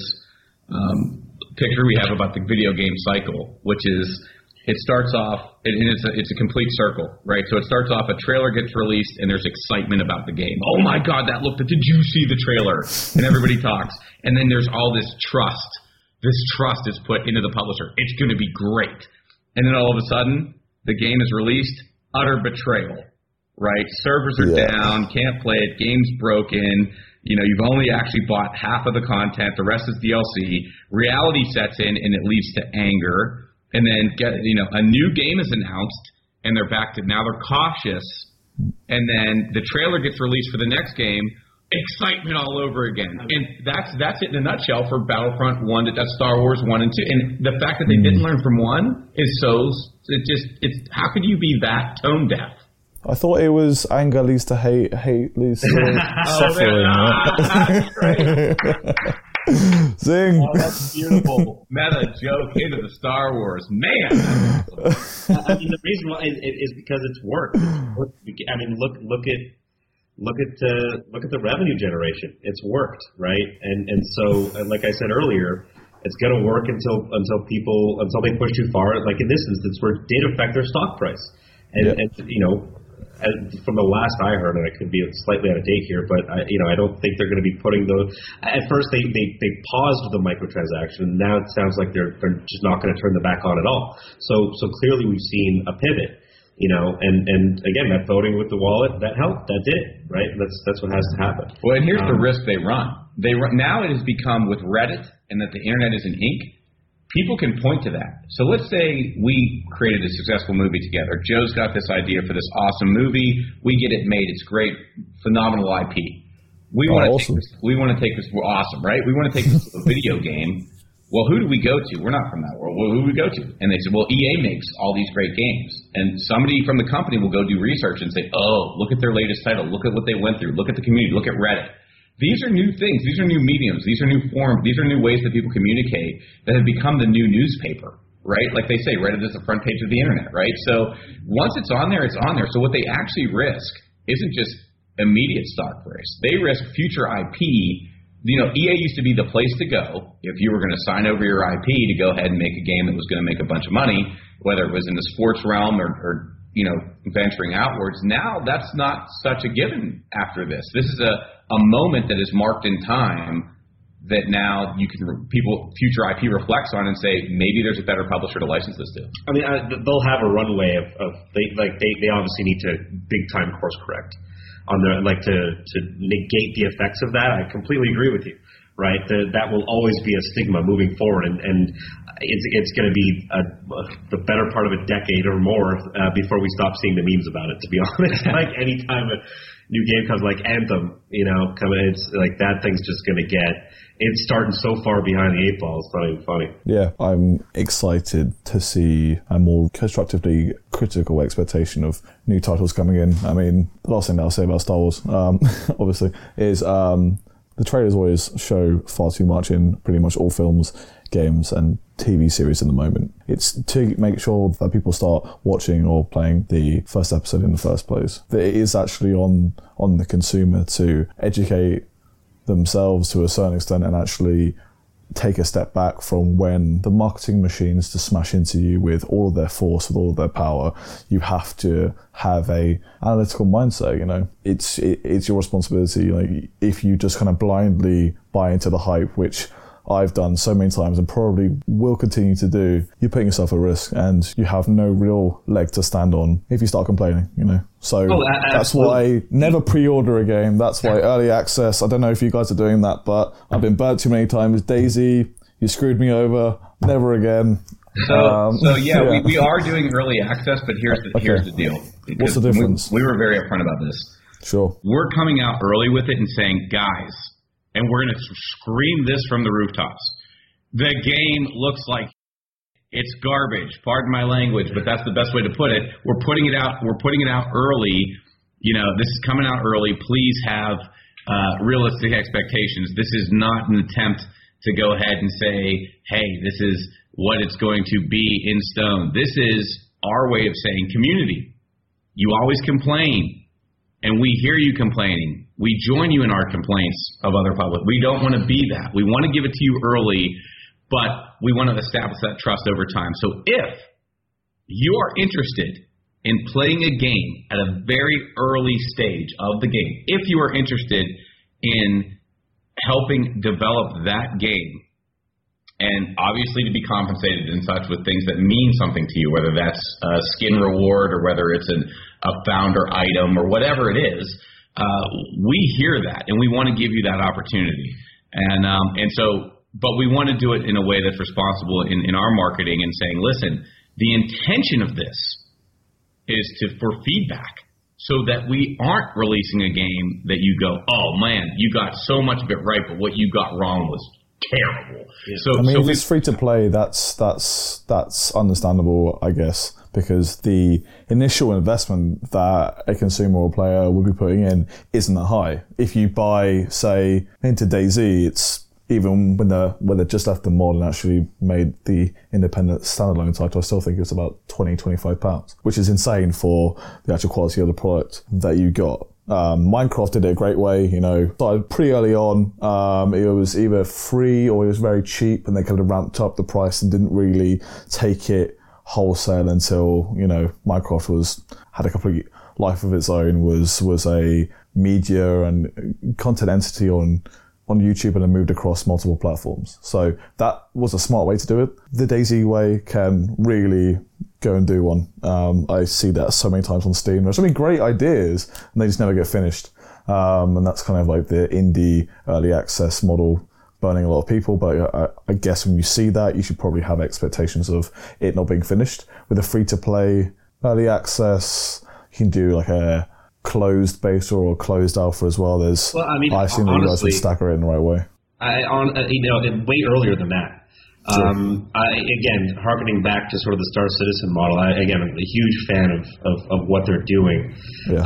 picture we have about the video game cycle, which is it starts off, and it's a complete circle, right? So it starts off, a trailer gets released, and there's excitement about the game. Oh my God, did you see the trailer? And everybody talks. And then there's all this trust. This trust is put into the publisher. It's going to be great. And then all of a sudden, the game is released, utter betrayal, right? Servers are down, can't play it, game's broken. You've only actually bought half of the content. The rest is DLC. Reality sets in, and it leads to anger. And then a new game is announced, and they're back to, now they're cautious and then the trailer gets released for the next game. Excitement all over again, and that's it in a nutshell for Battlefront 1. That's Star Wars 1 and 2, and the fact that they didn't learn from 1 is it's how could you be that tone deaf? I thought it was anger leads to hate leads to suffering. That's great. Zing. Oh, that's beautiful. Meta joke into the Star Wars, man. I mean, the reason why is because it's worked. I mean, look at the revenue generation. It's worked, right? And so, like I said earlier, it's going to work until they push too far. Like in this instance, where it did affect their stock price, and you know, from the last I heard, and I could be slightly out of date here, but I don't think they're going to be putting those. At first, they paused the microtransaction. Now it sounds like they're just not going to turn them back on at all. So clearly, we've seen a pivot. You know, and again, that voting with the wallet, that helped, that did, right? That's what has to happen. Well, and here's the risk they run. Now it has become with Reddit and that the internet is in ink, people can point to that. So let's say we created a successful movie together. Joe's got this idea for this awesome movie. We get it made. It's great, phenomenal IP. We want to take this. We're awesome, right? We want to take this to a video game. Well, who do we go to? We're not from that world. Well, who do we go to? And they said, well, EA makes all these great games. And somebody from the company will go do research and say, oh, look at their latest title. Look at what they went through. Look at the community. Look at Reddit. These are new things. These are new mediums. These are new forms. These are new ways that people communicate that have become the new newspaper, right? Like they say, Reddit is the front page of the internet, right? So once it's on there, it's on there. So what they actually risk isn't just immediate stock price. They risk future IP. You know, EA used to be the place to go if you were going to sign over your IP to go ahead and make a game that was going to make a bunch of money, whether it was in the sports realm or you know, venturing outwards. Now that's not such a given after this. This is a moment that is marked in time that now you can future IP reflects on and say maybe there's a better publisher to license this to. I mean, they'll have a runway of they obviously need to big time course correct on their to negate the effects of that. I completely agree with you, right? That will always be a stigma moving forward, and it's going to be the better part of a decade or more before we stop seeing the memes about it. To be honest, like any time a new game comes, like Anthem, it's like that thing's just going to get. It's starting so far behind the 8 ball, it's not even funny. Yeah, I'm excited to see a more constructively critical expectation of new titles coming in. I mean, the last thing that I'll say about Star Wars, obviously, is the trailers always show far too much in pretty much all films, games, and TV series at the moment. It's to make sure that people start watching or playing the first episode in the first place. That it is actually on the consumer to educate themselves to a certain extent and actually take a step back from when the marketing machines to smash into you with all of their force, with all of their power. You have to have a analytical mindset. It's your responsibility. If you just kind of blindly buy into the hype, which I've done so many times and probably will continue to do, you're putting yourself at risk and you have no real leg to stand on if you start complaining, So that's why never pre-order a game. That's why early access. I don't know if you guys are doing that, but I've been burnt too many times. Daisy, you screwed me over. Never again. We are doing early access, but here's the deal. What's the difference? We were very upfront about this. Sure. We're coming out early with it and saying, guys, and we're going to scream this from the rooftops. The game looks like it's garbage. Pardon my language, but that's the best way to put it. We're putting it out early. This is coming out early. Please have realistic expectations. This is not an attempt to go ahead and say, hey, this is what it's going to be in stone. This is our way of saying, community, you always complain, and we hear you complaining. We join you in our complaints of other public. We don't want to be that. We want to give it to you early, but we want to establish that trust over time. So if you are interested in playing a game at a very early stage of the game, if you are interested in helping develop that game, and obviously to be compensated in such with things that mean something to you, whether that's a skin reward or whether it's a founder item or whatever it is, we hear that, and we want to give you that opportunity. But we want to do it in a way that's responsible in our marketing and saying, listen, the intention of this is for feedback. so that we aren't releasing a game that you go, oh man, you got so much of it right, but what you got wrong was terrible. Yeah. So, I mean, if it's free to play, that's understandable, I guess, because the initial investment that a consumer or player will be putting in isn't that high. If you buy, say, into DayZ, it's even when they just left the mod and actually made the independent standalone title, I still think it's about £20-25, which is insane for the actual quality of the product that you got. Minecraft did it a great way, started pretty early on. It was either free or it was very cheap, and they kind of ramped up the price and didn't really take it wholesale until, Minecraft had a complete life of its own, was a media and content entity on YouTube, and then moved across multiple platforms. So that was a smart way to do it. The DayZ way can really go and do one. I see that so many times on Steam. There's so many great ideas, and they just never get finished. And that's kind of like the indie early access model burning a lot of people. But I guess when you see that, you should probably have expectations of it not being finished. With a free-to-play early access, you can do like a closed beta or closed alpha as well. I assume that you guys would stagger it in the right way. Way earlier than that. Sure. Again, harkening back to sort of the Star Citizen model, I'm a huge fan of what they're doing. Yeah.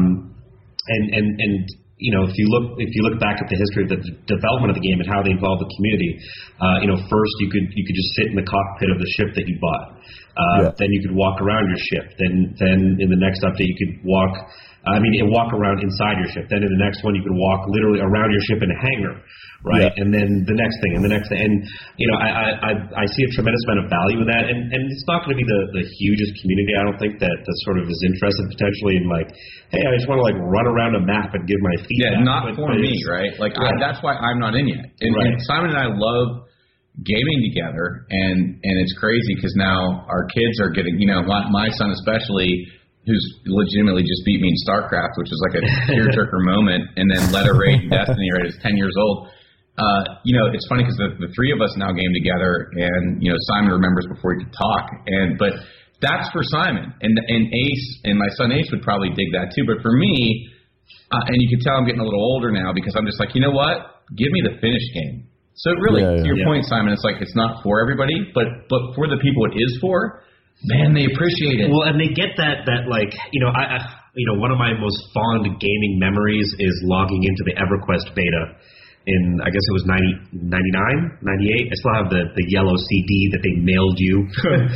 If you look back at the history of the development of the game and how they involved the community, first you could just sit in the cockpit of the ship that you bought. Then you could walk around your ship. Then in the next update you could walk around inside your ship. Then in the next one you could walk literally around your ship in a hangar, right? Yeah. And then the next thing, and the next thing. And I see a tremendous amount of value in that. And it's not going to be the hugest community, I don't think, that sort of is interested potentially in like, hey, I just want to like run around a map and give my feedback. Yeah, not for me, right? Like that's why I'm not in yet. And Simon and I love gaming together, and it's crazy because now our kids are getting, my son especially, who's legitimately just beat me in StarCraft, which is like a tearjerker moment, and then led a raid in Destiny, right? He's 10 years old. It's funny because the three of us now game together, and Simon remembers before he could talk, but that's for Simon, and Ace, and my son Ace would probably dig that too. But for me, and you can tell I'm getting a little older now because I'm just like, you know what? Give me the finished game. So really, to your point, Simon, it's like it's not for everybody, but for the people it is for, man, they appreciate it. Well, and they get that like, one of my most fond gaming memories is logging into the EverQuest beta in, I guess it was 99, 98. I still have the yellow CD that they mailed you.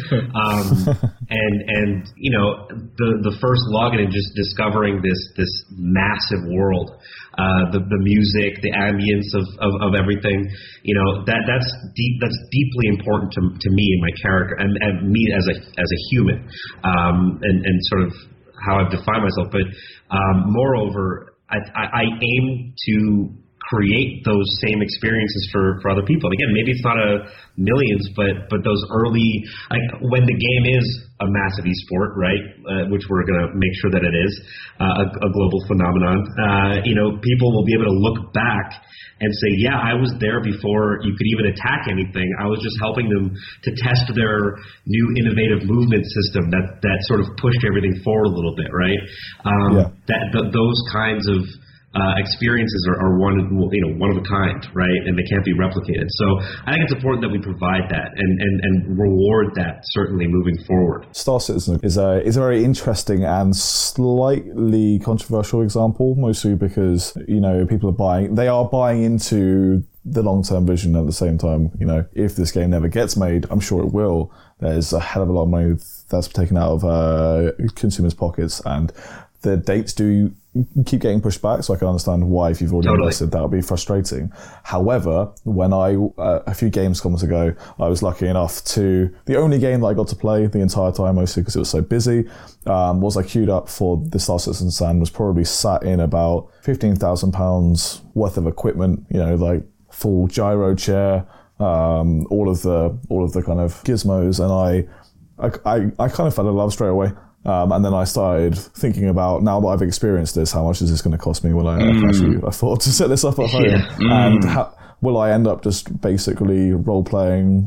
And the first login and just discovering this massive world, the music, the ambience of everything, that's deeply important to me and my character and me as a human, and sort of how I've defined myself. But moreover, I aim to create those same experiences for other people. And again, maybe it's not millions, but those early, like when the game is a massive esport, right? Which we're going to make sure that it is a global phenomenon. People will be able to look back and say, yeah, I was there before you could even attack anything. I was just helping them to test their new innovative movement system that sort of pushed everything forward a little bit, right? Those kinds of experiences are one of a kind, right? And they can't be replicated. So I think it's important that we provide that and reward that, certainly moving forward. Star Citizen is a very interesting and slightly controversial example, mostly because people are buying into the long-term vision at the same time. If this game never gets made, I'm sure it will. There's a hell of a lot of money that's taken out of consumers' pockets, and the dates do keep getting pushed back, so I can understand why, if you've already invested, that would be frustrating. However, when a few Gamescoms ago, I was lucky enough the only game that I got to play the entire time, mostly because it was so busy, was I queued up for the Star Citizen and was probably sat in about £15,000 worth of equipment, like full gyro chair, all of the kind of gizmos, and I kind of fell in love straight away. And then I started thinking about, now that I've experienced this, how much is this going to cost me when I actually afford to set this up at home? And will I end up just basically role-playing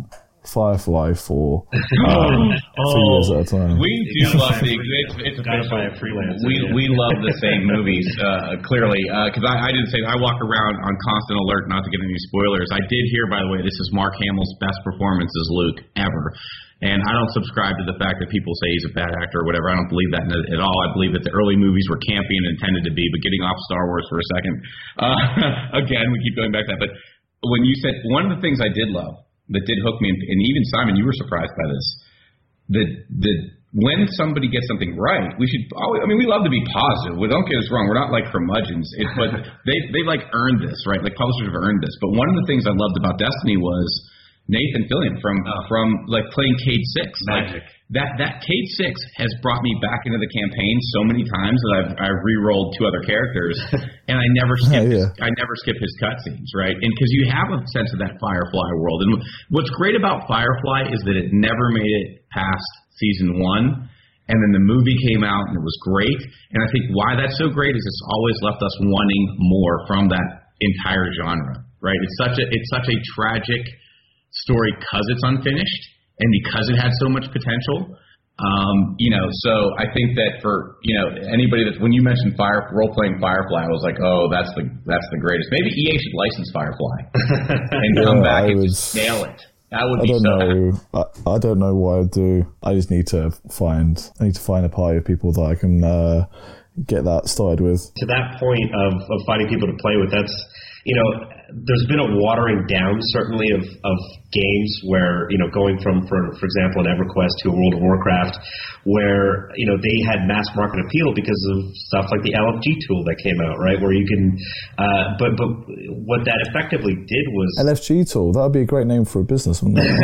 Firefly for 2 years at a time. We do love it's official. We love the same movies, clearly. Because I didn't say, I walk around on constant alert not to get any spoilers. I did hear, by the way, this is Mark Hamill's best performance as Luke ever. And I don't subscribe to the fact that people say he's a bad actor or whatever. I don't believe that at all. I believe that the early movies were campy and intended to be. But getting off Star Wars for a second, again, we keep going back to that. But when you said, one of the things I did love that did hook me, and even Simon, you were surprised by this, that when somebody gets something right, we should always, I mean, we love to be positive. Well, don't get us wrong. We're not like curmudgeons. But they like earned this, right? Like publishers have earned this. But one of the things I loved about Destiny was Nathan Fillion from like playing Cade Six. Magic. Like, that Cade Six has brought me back into the campaign so many times that I've re-rolled 2 other characters, and I never skip his cutscenes, right? And because you have a sense of that Firefly world, and what's great about Firefly is that it never made it past season 1, and then the movie came out and it was great. And I think why that's so great is it's always left us wanting more from that entire genre, right? It's such a tragic story because it's unfinished and because it had so much potential. So I think that for, anybody that's, when you mentioned role-playing Firefly, I was like, oh, that's the greatest. Maybe EA should license Firefly and come back and just nail it. That would be I don't know what I'd do. I just need to find a party of people that I can get that started with. To that point of finding people to play with, that's, there's been a watering down certainly of games where, going from, for example, an EverQuest to a World of Warcraft, where, they had mass market appeal because of stuff like the LFG tool that came out, right? Where you can, but what that effectively did was... LFG tool, that would be a great name for a business, wouldn't it?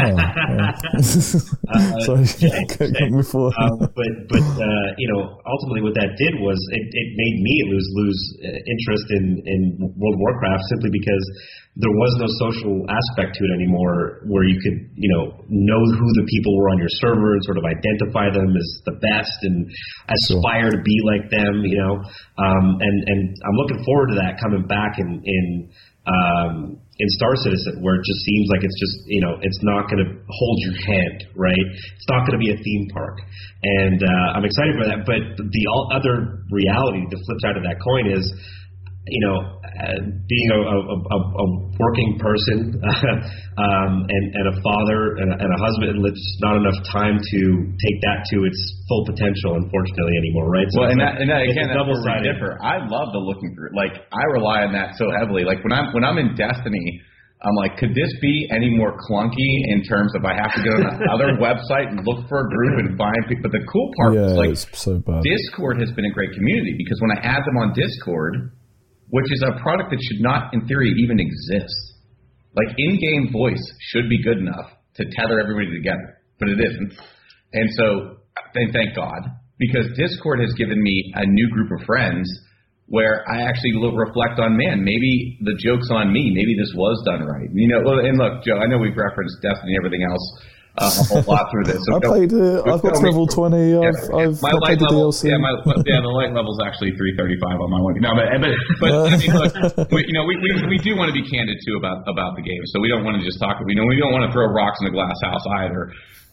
Sorry, before. But ultimately what that did was it made me lose interest in World of Warcraft simply because there was no social aspect to it anymore where you could, know who the people were on your server and sort of identify them as the best and aspire to be like them, and I'm looking forward to that coming back in Star Citizen, where it just seems like it's just, it's not going to hold your hand, right? It's not going to be a theme park. And I'm excited for that. But the other reality, the flip side of that coin is, being a working person and a father and a husband, it's not enough time to take that to its full potential, unfortunately, anymore, right? So again, that's where we differ. I love the looking for, like, I rely on that so heavily. Like when I'm in Destiny, I'm like, could this be any more clunky in terms of I have to go to another website and look for a group and find people? But the cool part is, like, it's so bad. Discord has been a great community because when I add them on Discord, which is a product that should not, in theory, even exist. Like, in-game voice should be good enough to tether everybody together, but it isn't. And so, thank God, because Discord has given me a new group of friends where I actually reflect on, man, maybe the joke's on me. Maybe this was done right. And look, Joe, I know we've referenced Destiny and everything else a whole lot through this. So I've got to level 20. I've played the DLC. Yeah, the light level is actually 335 on my one. No, but I mean, look, we do want to be candid too about the game. So we don't want to just talk. We don't want to throw rocks in the glass house either.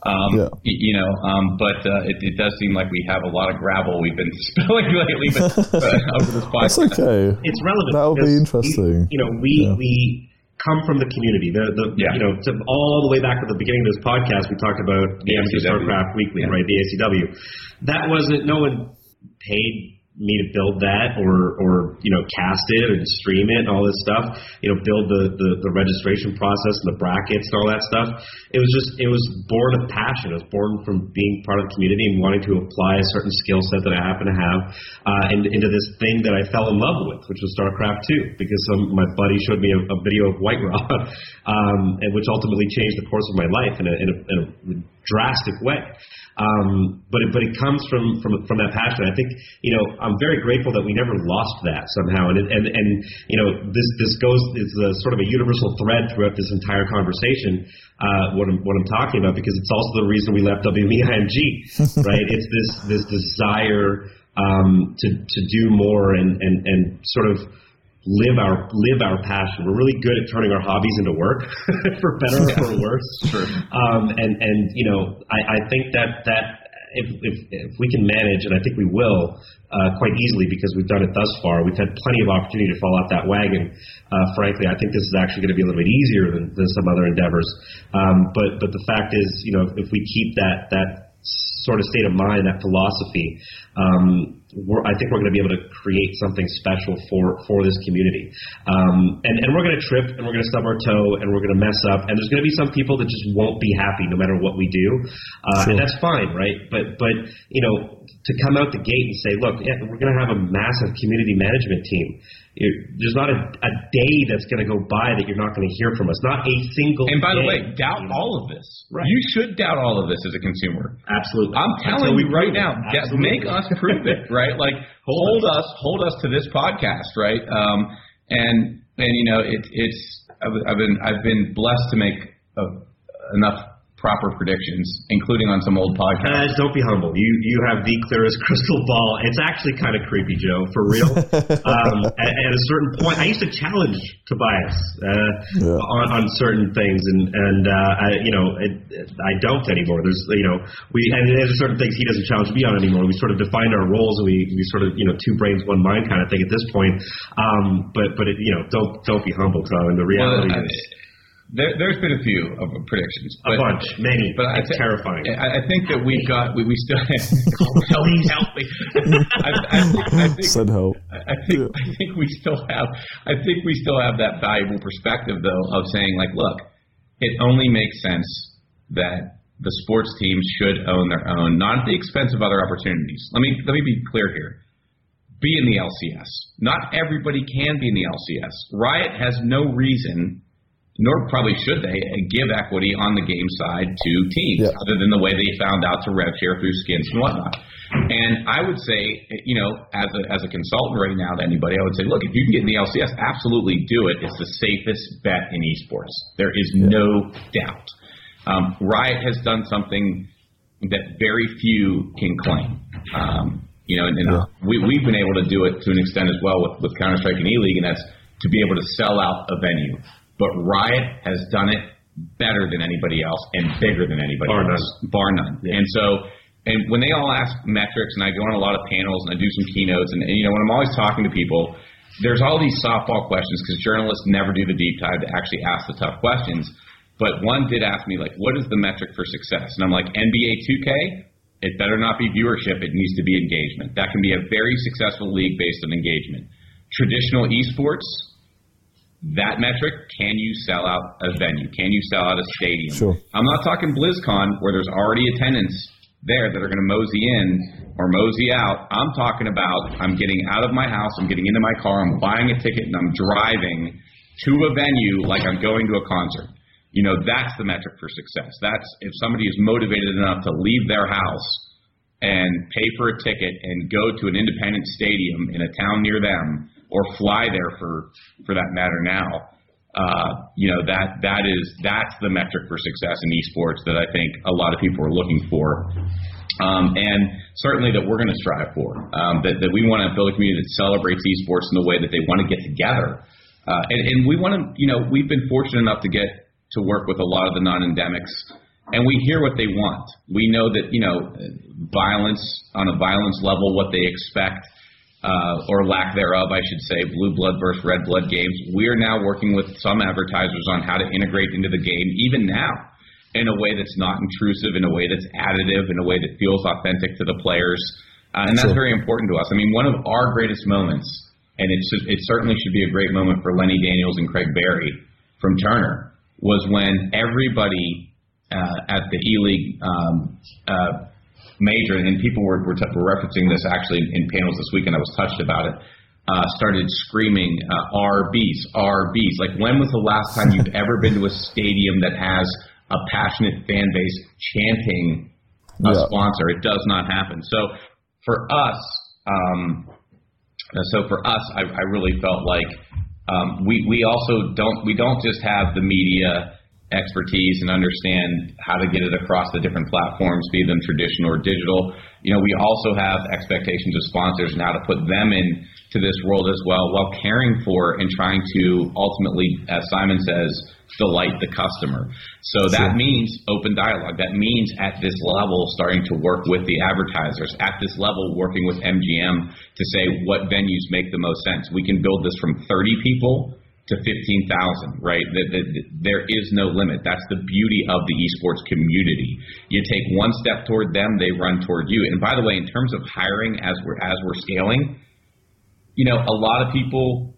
But it does seem like we have a lot of gravel we've been spilling lately over this podcast. That's okay. It's relevant. That'll be interesting. We come from the community. All the way back at the beginning of this podcast, we talked about the Amateur StarCraft Weekly, right? The ACW. That wasn't, no one paid me to build that or cast it and stream it and all this stuff, build the registration process and the brackets and all that stuff. It was born of passion. It was born from being part of the community and wanting to apply a certain skill set that I happen to have into this thing that I fell in love with, which was StarCraft 2, because my buddy showed me a video of Whiterun, and which ultimately changed the course of my life in a drastic way. But it comes from that passion. I think, I'm very grateful that we never lost that somehow. And this goes, it's a sort of a universal thread throughout this entire conversation, what I'm talking about, because it's also the reason we left WMEIMG, right? It's this desire, to do more and sort of live our passion. We're really good at turning our hobbies into work, for better or for worse. Sure. And you know, I think that if we can manage, and I think we will quite easily because we've done it thus far, we've had plenty of opportunity to fall off that wagon. Frankly, I think this is actually going to be a little bit easier than some other endeavors. But the fact is, you know, if we keep that sort of state of mind, that philosophy, I think we're going to be able to create something special for this community. And we're going to trip, and we're going to stub our toe, and we're going to mess up, and there's going to be some people that just won't be happy no matter what we do, and that's fine, right? But you know, to come out the gate and say, look, yeah, we're going to have a massive community management team. There's not a day that's going to go by that you're not going to hear from us. Not a single. And by day. the way, doubt all of this. Right. You should doubt all of this as a consumer. Absolutely. I'm telling you right now, make us prove it, right? Like hold us to this podcast, right? And you know, I've been blessed to make enough proper predictions, including on some old podcasts. Don't be humble. You have the clearest crystal ball. It's actually kind of creepy, Joe, for real. At a certain point, I used to challenge Tobias on certain things, and I don't anymore. There's there's certain things he doesn't challenge me on anymore. We sort of defined our roles, and we sort of two brains, one mind kind of thing at this point. But don't be humble, Tom. And the reality is. There's been a few of predictions. A bunch, many, but it's terrifying. I think that we still help me. I think Send help. I think we still have that valuable perspective though of saying like, look, it only makes sense that the sports teams should own their own, not at the expense of other opportunities. Let me be clear here. Be in the LCS. Not everybody can be in the LCS. Riot has no reason, nor probably should they, give equity on the game side to teams, other than the way they found out to rev share through skins and whatnot. And I would say, as a consultant right now to anybody, I would say, look, if you can get in the LCS, absolutely do it. It's the safest bet in esports. There is no doubt. Riot has done something that very few can claim. We've been able to do it to an extent as well with Counter-Strike and E-League, and that's to be able to sell out a venue. But Riot has done it better than anybody else and bigger than anybody else. Bar none. Yeah. And when they all ask metrics, and I go on a lot of panels and I do some keynotes, and when I'm always talking to people, there's all these softball questions because journalists never do the deep dive to actually ask the tough questions. But one did ask me, like, what is the metric for success? And I'm like, NBA 2K, it better not be viewership. It needs to be engagement. That can be a very successful league based on engagement. Traditional esports, that metric, can you sell out a venue? Can you sell out a stadium? Sure. I'm not talking BlizzCon where there's already attendance there that are going to mosey in or mosey out. I'm talking about I'm getting out of my house, I'm getting into my car, I'm buying a ticket, and I'm driving to a venue like I'm going to a concert. That's the metric for success. That's if somebody is motivated enough to leave their house and pay for a ticket and go to an independent stadium in a town near them, or fly there for that matter now, that's the metric for success in esports that I think a lot of people are looking for, and certainly that we're going to strive for. That we want to build a community that celebrates esports in the way that they want to get together, and we want to. We've been fortunate enough to get to work with a lot of the non-endemics, and we hear what they want. We know that violence on a violence level, what they expect. Or lack thereof, I should say, blue blood versus red blood games. We are now working with some advertisers on how to integrate into the game, even now, in a way that's not intrusive, in a way that's additive, in a way that feels authentic to the players. And that's very important to us. I mean, one of our greatest moments, and it certainly should be a great moment for Lenny Daniels and Craig Berry from Turner, was when everybody at the E-League major, and people were referencing this actually in panels this weekend. I was touched about it. Started screaming RBs. Like, when was the last time you've ever been to a stadium that has a passionate fan base chanting a sponsor? It does not happen. So for us, I really felt like we don't just have the media expertise and understand how to get it across the different platforms, be them traditional or digital. We also have expectations of sponsors and how to put them in to this world as well, while caring for and trying to ultimately, as Simon says, delight the customer. So that means open dialogue. That means at this level starting to work with the advertisers, at this level working with MGM to say what venues make the most sense. We can build this from 30 people to 15,000, right? There is no limit. That's the beauty of the esports community. You take one step toward them, they run toward you. And by the way, in terms of hiring as we're scaling, you know, a lot of people,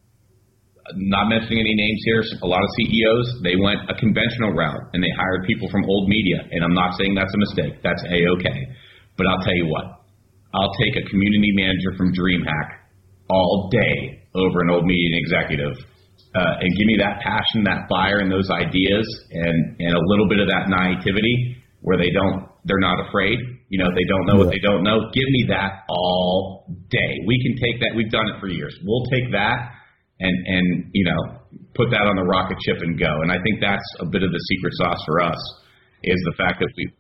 not mentioning any names here, a lot of CEOs, they went a conventional route and they hired people from old media. And I'm not saying that's a mistake. That's A-okay. But I'll tell you what, I'll take a community manager from DreamHack all day over an old media executive. And give me that passion, that fire, and those ideas, and a little bit of that naivety where they're not afraid. You know, they don't know what they don't know. Give me that all day. We can take that. We've done it for years. We'll take that and you know, put that on the rocket ship and go. And I think that's a bit of the secret sauce for us, is the fact that we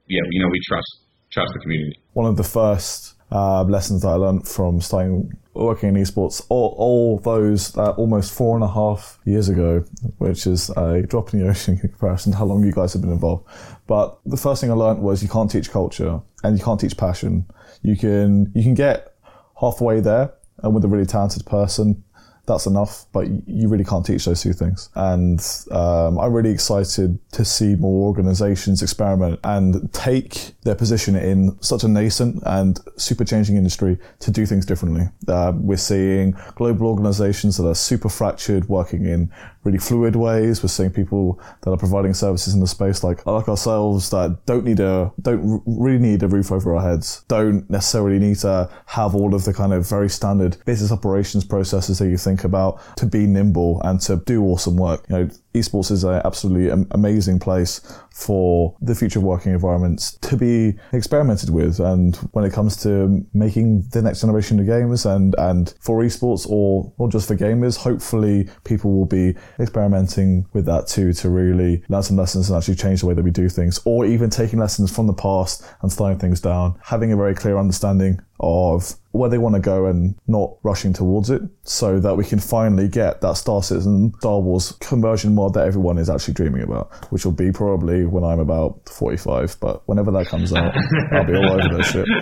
trust the community. One of the first lessons that I learned from working in esports, all those almost 4.5 years ago, which is a drop in the ocean in comparison to how long you guys have been involved. But the first thing I learned was you can't teach culture and you can't teach passion. You can get halfway there, and with a really talented person, that's enough, but you really can't teach those two things. And I'm really excited to see more organizations experiment and take their position in such a nascent and super changing industry to do things differently. We're seeing global organizations that are super fractured, working in really fluid ways. We're seeing people that are providing services in the space like ourselves that don't really need a roof over our heads, don't necessarily need to have all of the kind of very standard business operations processes that you think about to be nimble and to do awesome work. You know, esports is an absolutely amazing place for the future working environments to be experimented with. And when it comes to making the next generation of gamers and for esports, or not just for gamers, hopefully people will be experimenting with that too, to really learn some lessons and actually change the way that we do things, or even taking lessons from the past and slowing things down, having a very clear understanding of where they want to go and not rushing towards it, so that we can finally get that Star Citizen Star Wars conversion mod that everyone is actually dreaming about, which will be probably when I'm about 45, but whenever that comes out, I'll be all over that shit.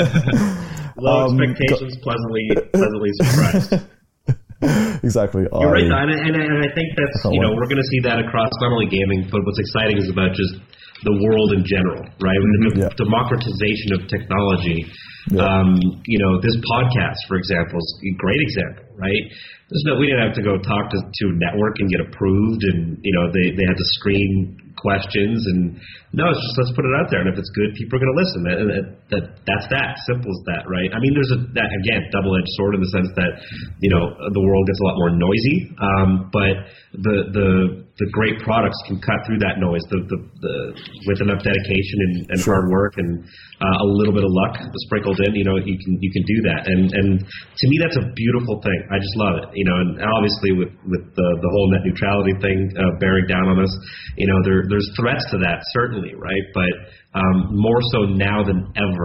Low expectations, pleasantly surprised. Exactly. You're right, and I think that's, you know, we're going to see that across not only gaming, but what's exciting is about just the world in general, right? The democratization of technology. You know, this podcast, for example, is a great example, right? We didn't have to go talk to a network and get approved, and you know, they had to screen questions, and no, it's just let's put it out there, and if it's good, people are going to listen. That's that simple as that, right? I mean, there's that again double-edged sword in the sense that, you know, the world gets a lot more noisy, but the great products can cut through that noise. With enough dedication and hard work and a little bit of luck sprinkled in, you know, you can do that. And to me, that's a beautiful thing. I just love it. You know, and obviously with the whole net neutrality thing bearing down on us, you know, there's threats to that certainly, right? But more so now than ever,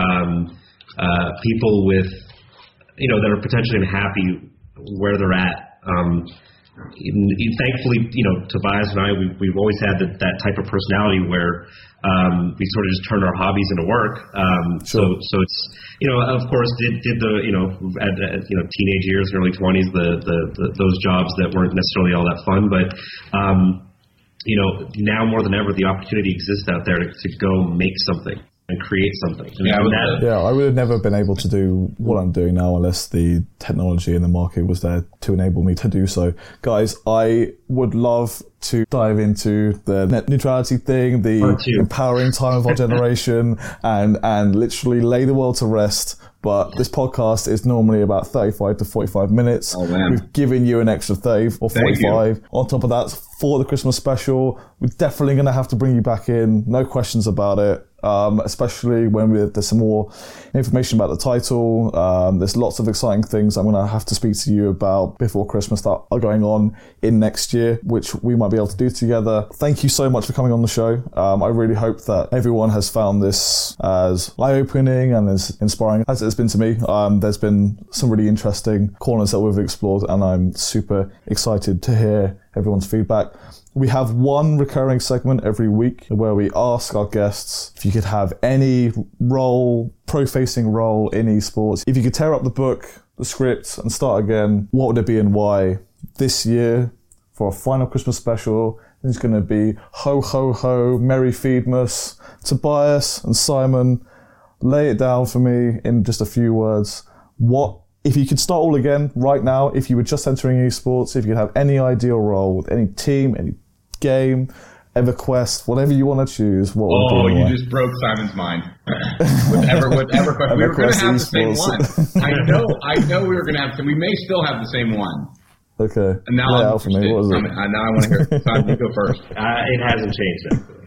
people with, you know, that are potentially unhappy where they're at. Thankfully, you know, Tobias and I, we've always had that type of personality where we sort of just turn our hobbies into work. So it's, you know, of course, did the, you know, at you know, teenage years, early 20s, those jobs that weren't necessarily all that fun, but you know, now more than ever, the opportunity exists out there to go make something and create something. I would have never been able to do what I'm doing now unless the technology in the market was there to enable me to do so. Guys, I would love to dive into the net neutrality thing, the empowering time of our generation, and literally lay the world to rest. But this podcast is normally about 35 to 45 minutes. Oh, man. We've given you an extra 30 or 45. On top of that, for the Christmas special, we're definitely going to have to bring you back in. No questions about it. Especially when there's some more information about the title. There's lots of exciting things I'm going to have to speak to you about before Christmas that are going on in next year, which we might be able to do together. Thank you so much for coming on the show. I really hope that everyone has found this as eye-opening and as inspiring as it's been to me. There's been some really interesting corners that we've explored, and I'm super excited to hear everyone's feedback. We have one recurring segment every week where we ask our guests if you could have any role, pro-facing role in esports. If you could tear up the book, the script, and start again, what would it be and why? This year, for our final Christmas special, it's going to be Ho Ho Ho, Merry Feedmas. Tobias and Simon, lay it down for me in just a few words. What, if you could start all again right now, if you were just entering esports, if you could have any ideal role with any team, any game, EverQuest, whatever you want to choose, what would it be? You just broke Simon's mind. with EverQuest. We were going to have the same one. I know we were going to have, we may still have the same one. Okay. And now lay out for me. What was it? Now I want to hear it. Simon, you go first. It hasn't changed.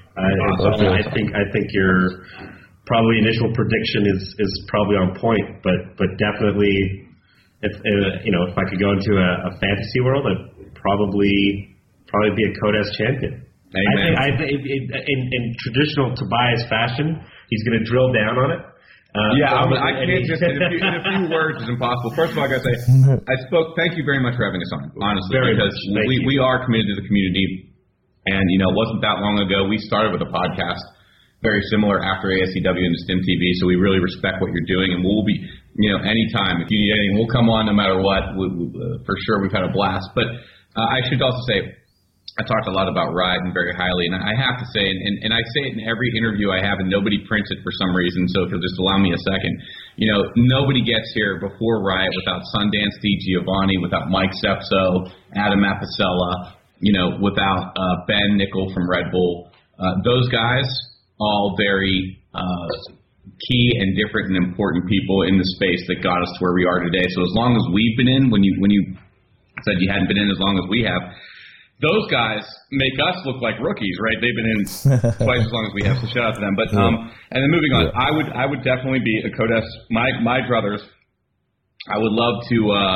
I think your probably initial prediction is probably on point, but definitely, if I could go into a fantasy world, I'd probably be a Codes champion. Amen. I think in traditional Tobias fashion, he's going to drill down on it. I can't just in a few words is impossible. First of all, I got to say, thank you very much for having us on, honestly, because we are committed to the community, and it wasn't that long ago we started with a podcast very similar after ASCW and Stim TV, so we really respect what you're doing, and we'll be, anytime if you need anything, we'll come on no matter what. For sure, we've had a blast. But I should also say, I talked a lot about Riot and very highly, and I have to say, and I say it in every interview I have, and nobody prints it for some reason, so if you'll just allow me a second, nobody gets here before Riot without Sundance D. Giovanni, without Mike Sepso, Adam Apicella, without Ben Nickel from Red Bull. Those guys, all very key and different and important people in the space that got us to where we are today. So as long as we've been in, when you said you hadn't been in as long as we have, those guys make us look like rookies, right? They've been in twice as long as we have, so shout out to them. But and then moving on, I would definitely be a Codes. My druthers, I would love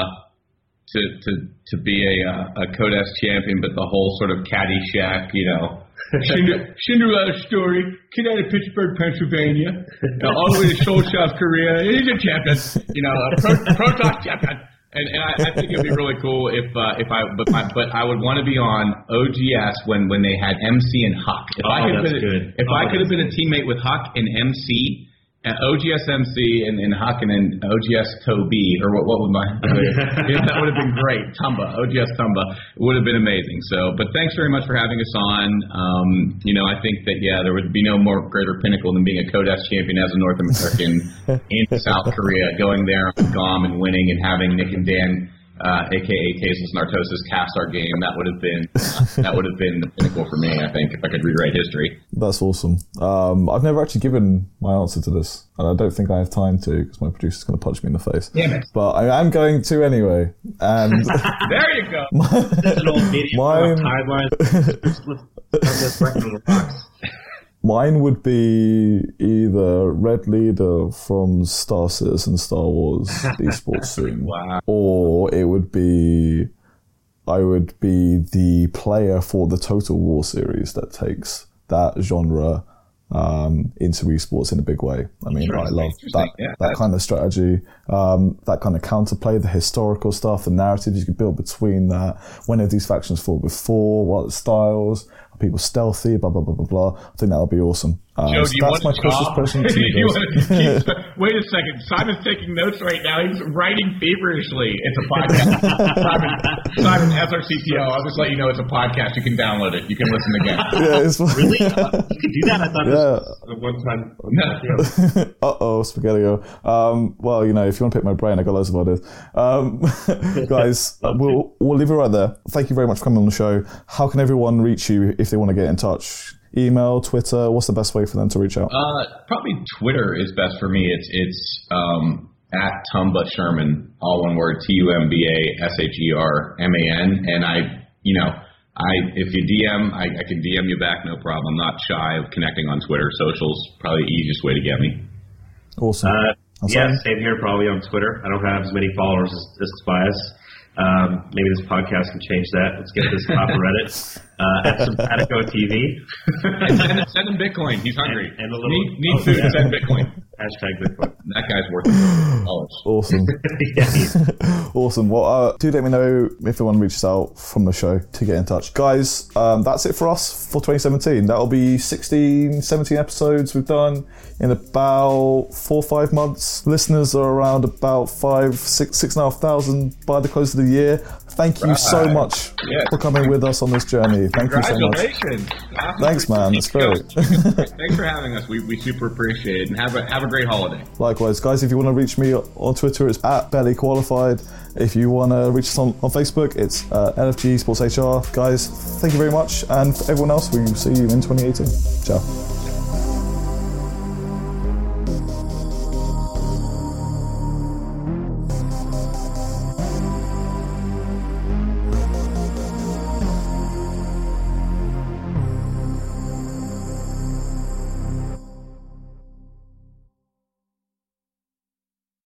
to be a Codes champion, but the whole sort of Caddyshack, Cinderella story, kid out of Pittsburgh, Pennsylvania, all the way to Seoul, South Korea. He's a champion, a Protoss champion. And I think it'd be really cool but I would want to be on OGS when they had MC and Huck. If I could have been a teammate with Huck and MC, OGS MC and Huck and then OGS Toby, or what would my that would have been great. OGS Tumba would have been amazing. So, but thanks very much for having us on. I think that there would be no more greater pinnacle than being a Codes champion as a North American in South Korea, going there on GOM and winning and having Nick and Dan, aka Tasteless Nartosis, cast our game. That would have been the pinnacle for me, I think, if I could rewrite history. That's awesome. I've never actually given my answer to this, and I don't think I have time to because my producer's going to punch me in the face. Damn it. But I am going to anyway. And there you go. There's an old video timeline. Mine would be either Red Leader from Star Citizen Star Wars esports soon. Wow. Or I would be the player for the Total War series that takes that genre into esports in a big way. I mean, I love that kind of strategy, that kind of counterplay, the historical stuff, the narratives you could build between that. When have these factions fought before? What are the styles? Are people stealthy? Blah, blah, blah, blah, blah. I think that would be awesome. Joe, do you that's my Christmas present to you guys. Wait a second. Simon's taking notes right now. He's writing feverishly. It's a podcast. Simon, as our CTO, I'll just let you know it's a podcast. You can download it. You can listen again. Really? You could do that? I thought it was one time. No. Uh-oh, Spaghetti-O. Well, if you want to pick my brain, I got loads of ideas. Guys, we'll leave it right there. Thank you very much for coming on the show. How can everyone reach you if they want to get in touch? Email, Twitter, what's the best way for them to reach out? Probably Twitter is best for me. It's at Tumba Sherman, all one word, TUMBASHERMAN. And if you DM, I can DM you back, no problem. I'm not shy of connecting on Twitter. Social's probably the easiest way to get me. Awesome. Same here, probably on Twitter. I don't have as many followers as Tobias. Maybe this podcast can change that. Let's get this off of Reddit. At Simpatico TV. And send him Bitcoin. He's hungry. And a little, need food. Yeah. Send Bitcoin. Hashtag Bitcoin. That guy's worth $1 million. Awesome. Awesome. Well, do let me know if anyone reaches out from the show to get in touch. Guys, that's it for us for 2017. That'll be 16, 17 episodes we've done in about 4 or 5 months. Listeners are around about 6,500 by the close of the year. Thank you so much for coming with us on this journey. Thank you so much. Congratulations. Awesome. Thanks, man. It's great. Thanks for having us. We super appreciate it. And have a great holiday. Likewise, guys, if you want to reach me on Twitter, it's @BellyQualified. If you want to reach us on Facebook, it's LFG Sports HR. Guys, thank you very much. And for everyone else, we will see you in 2018. Ciao.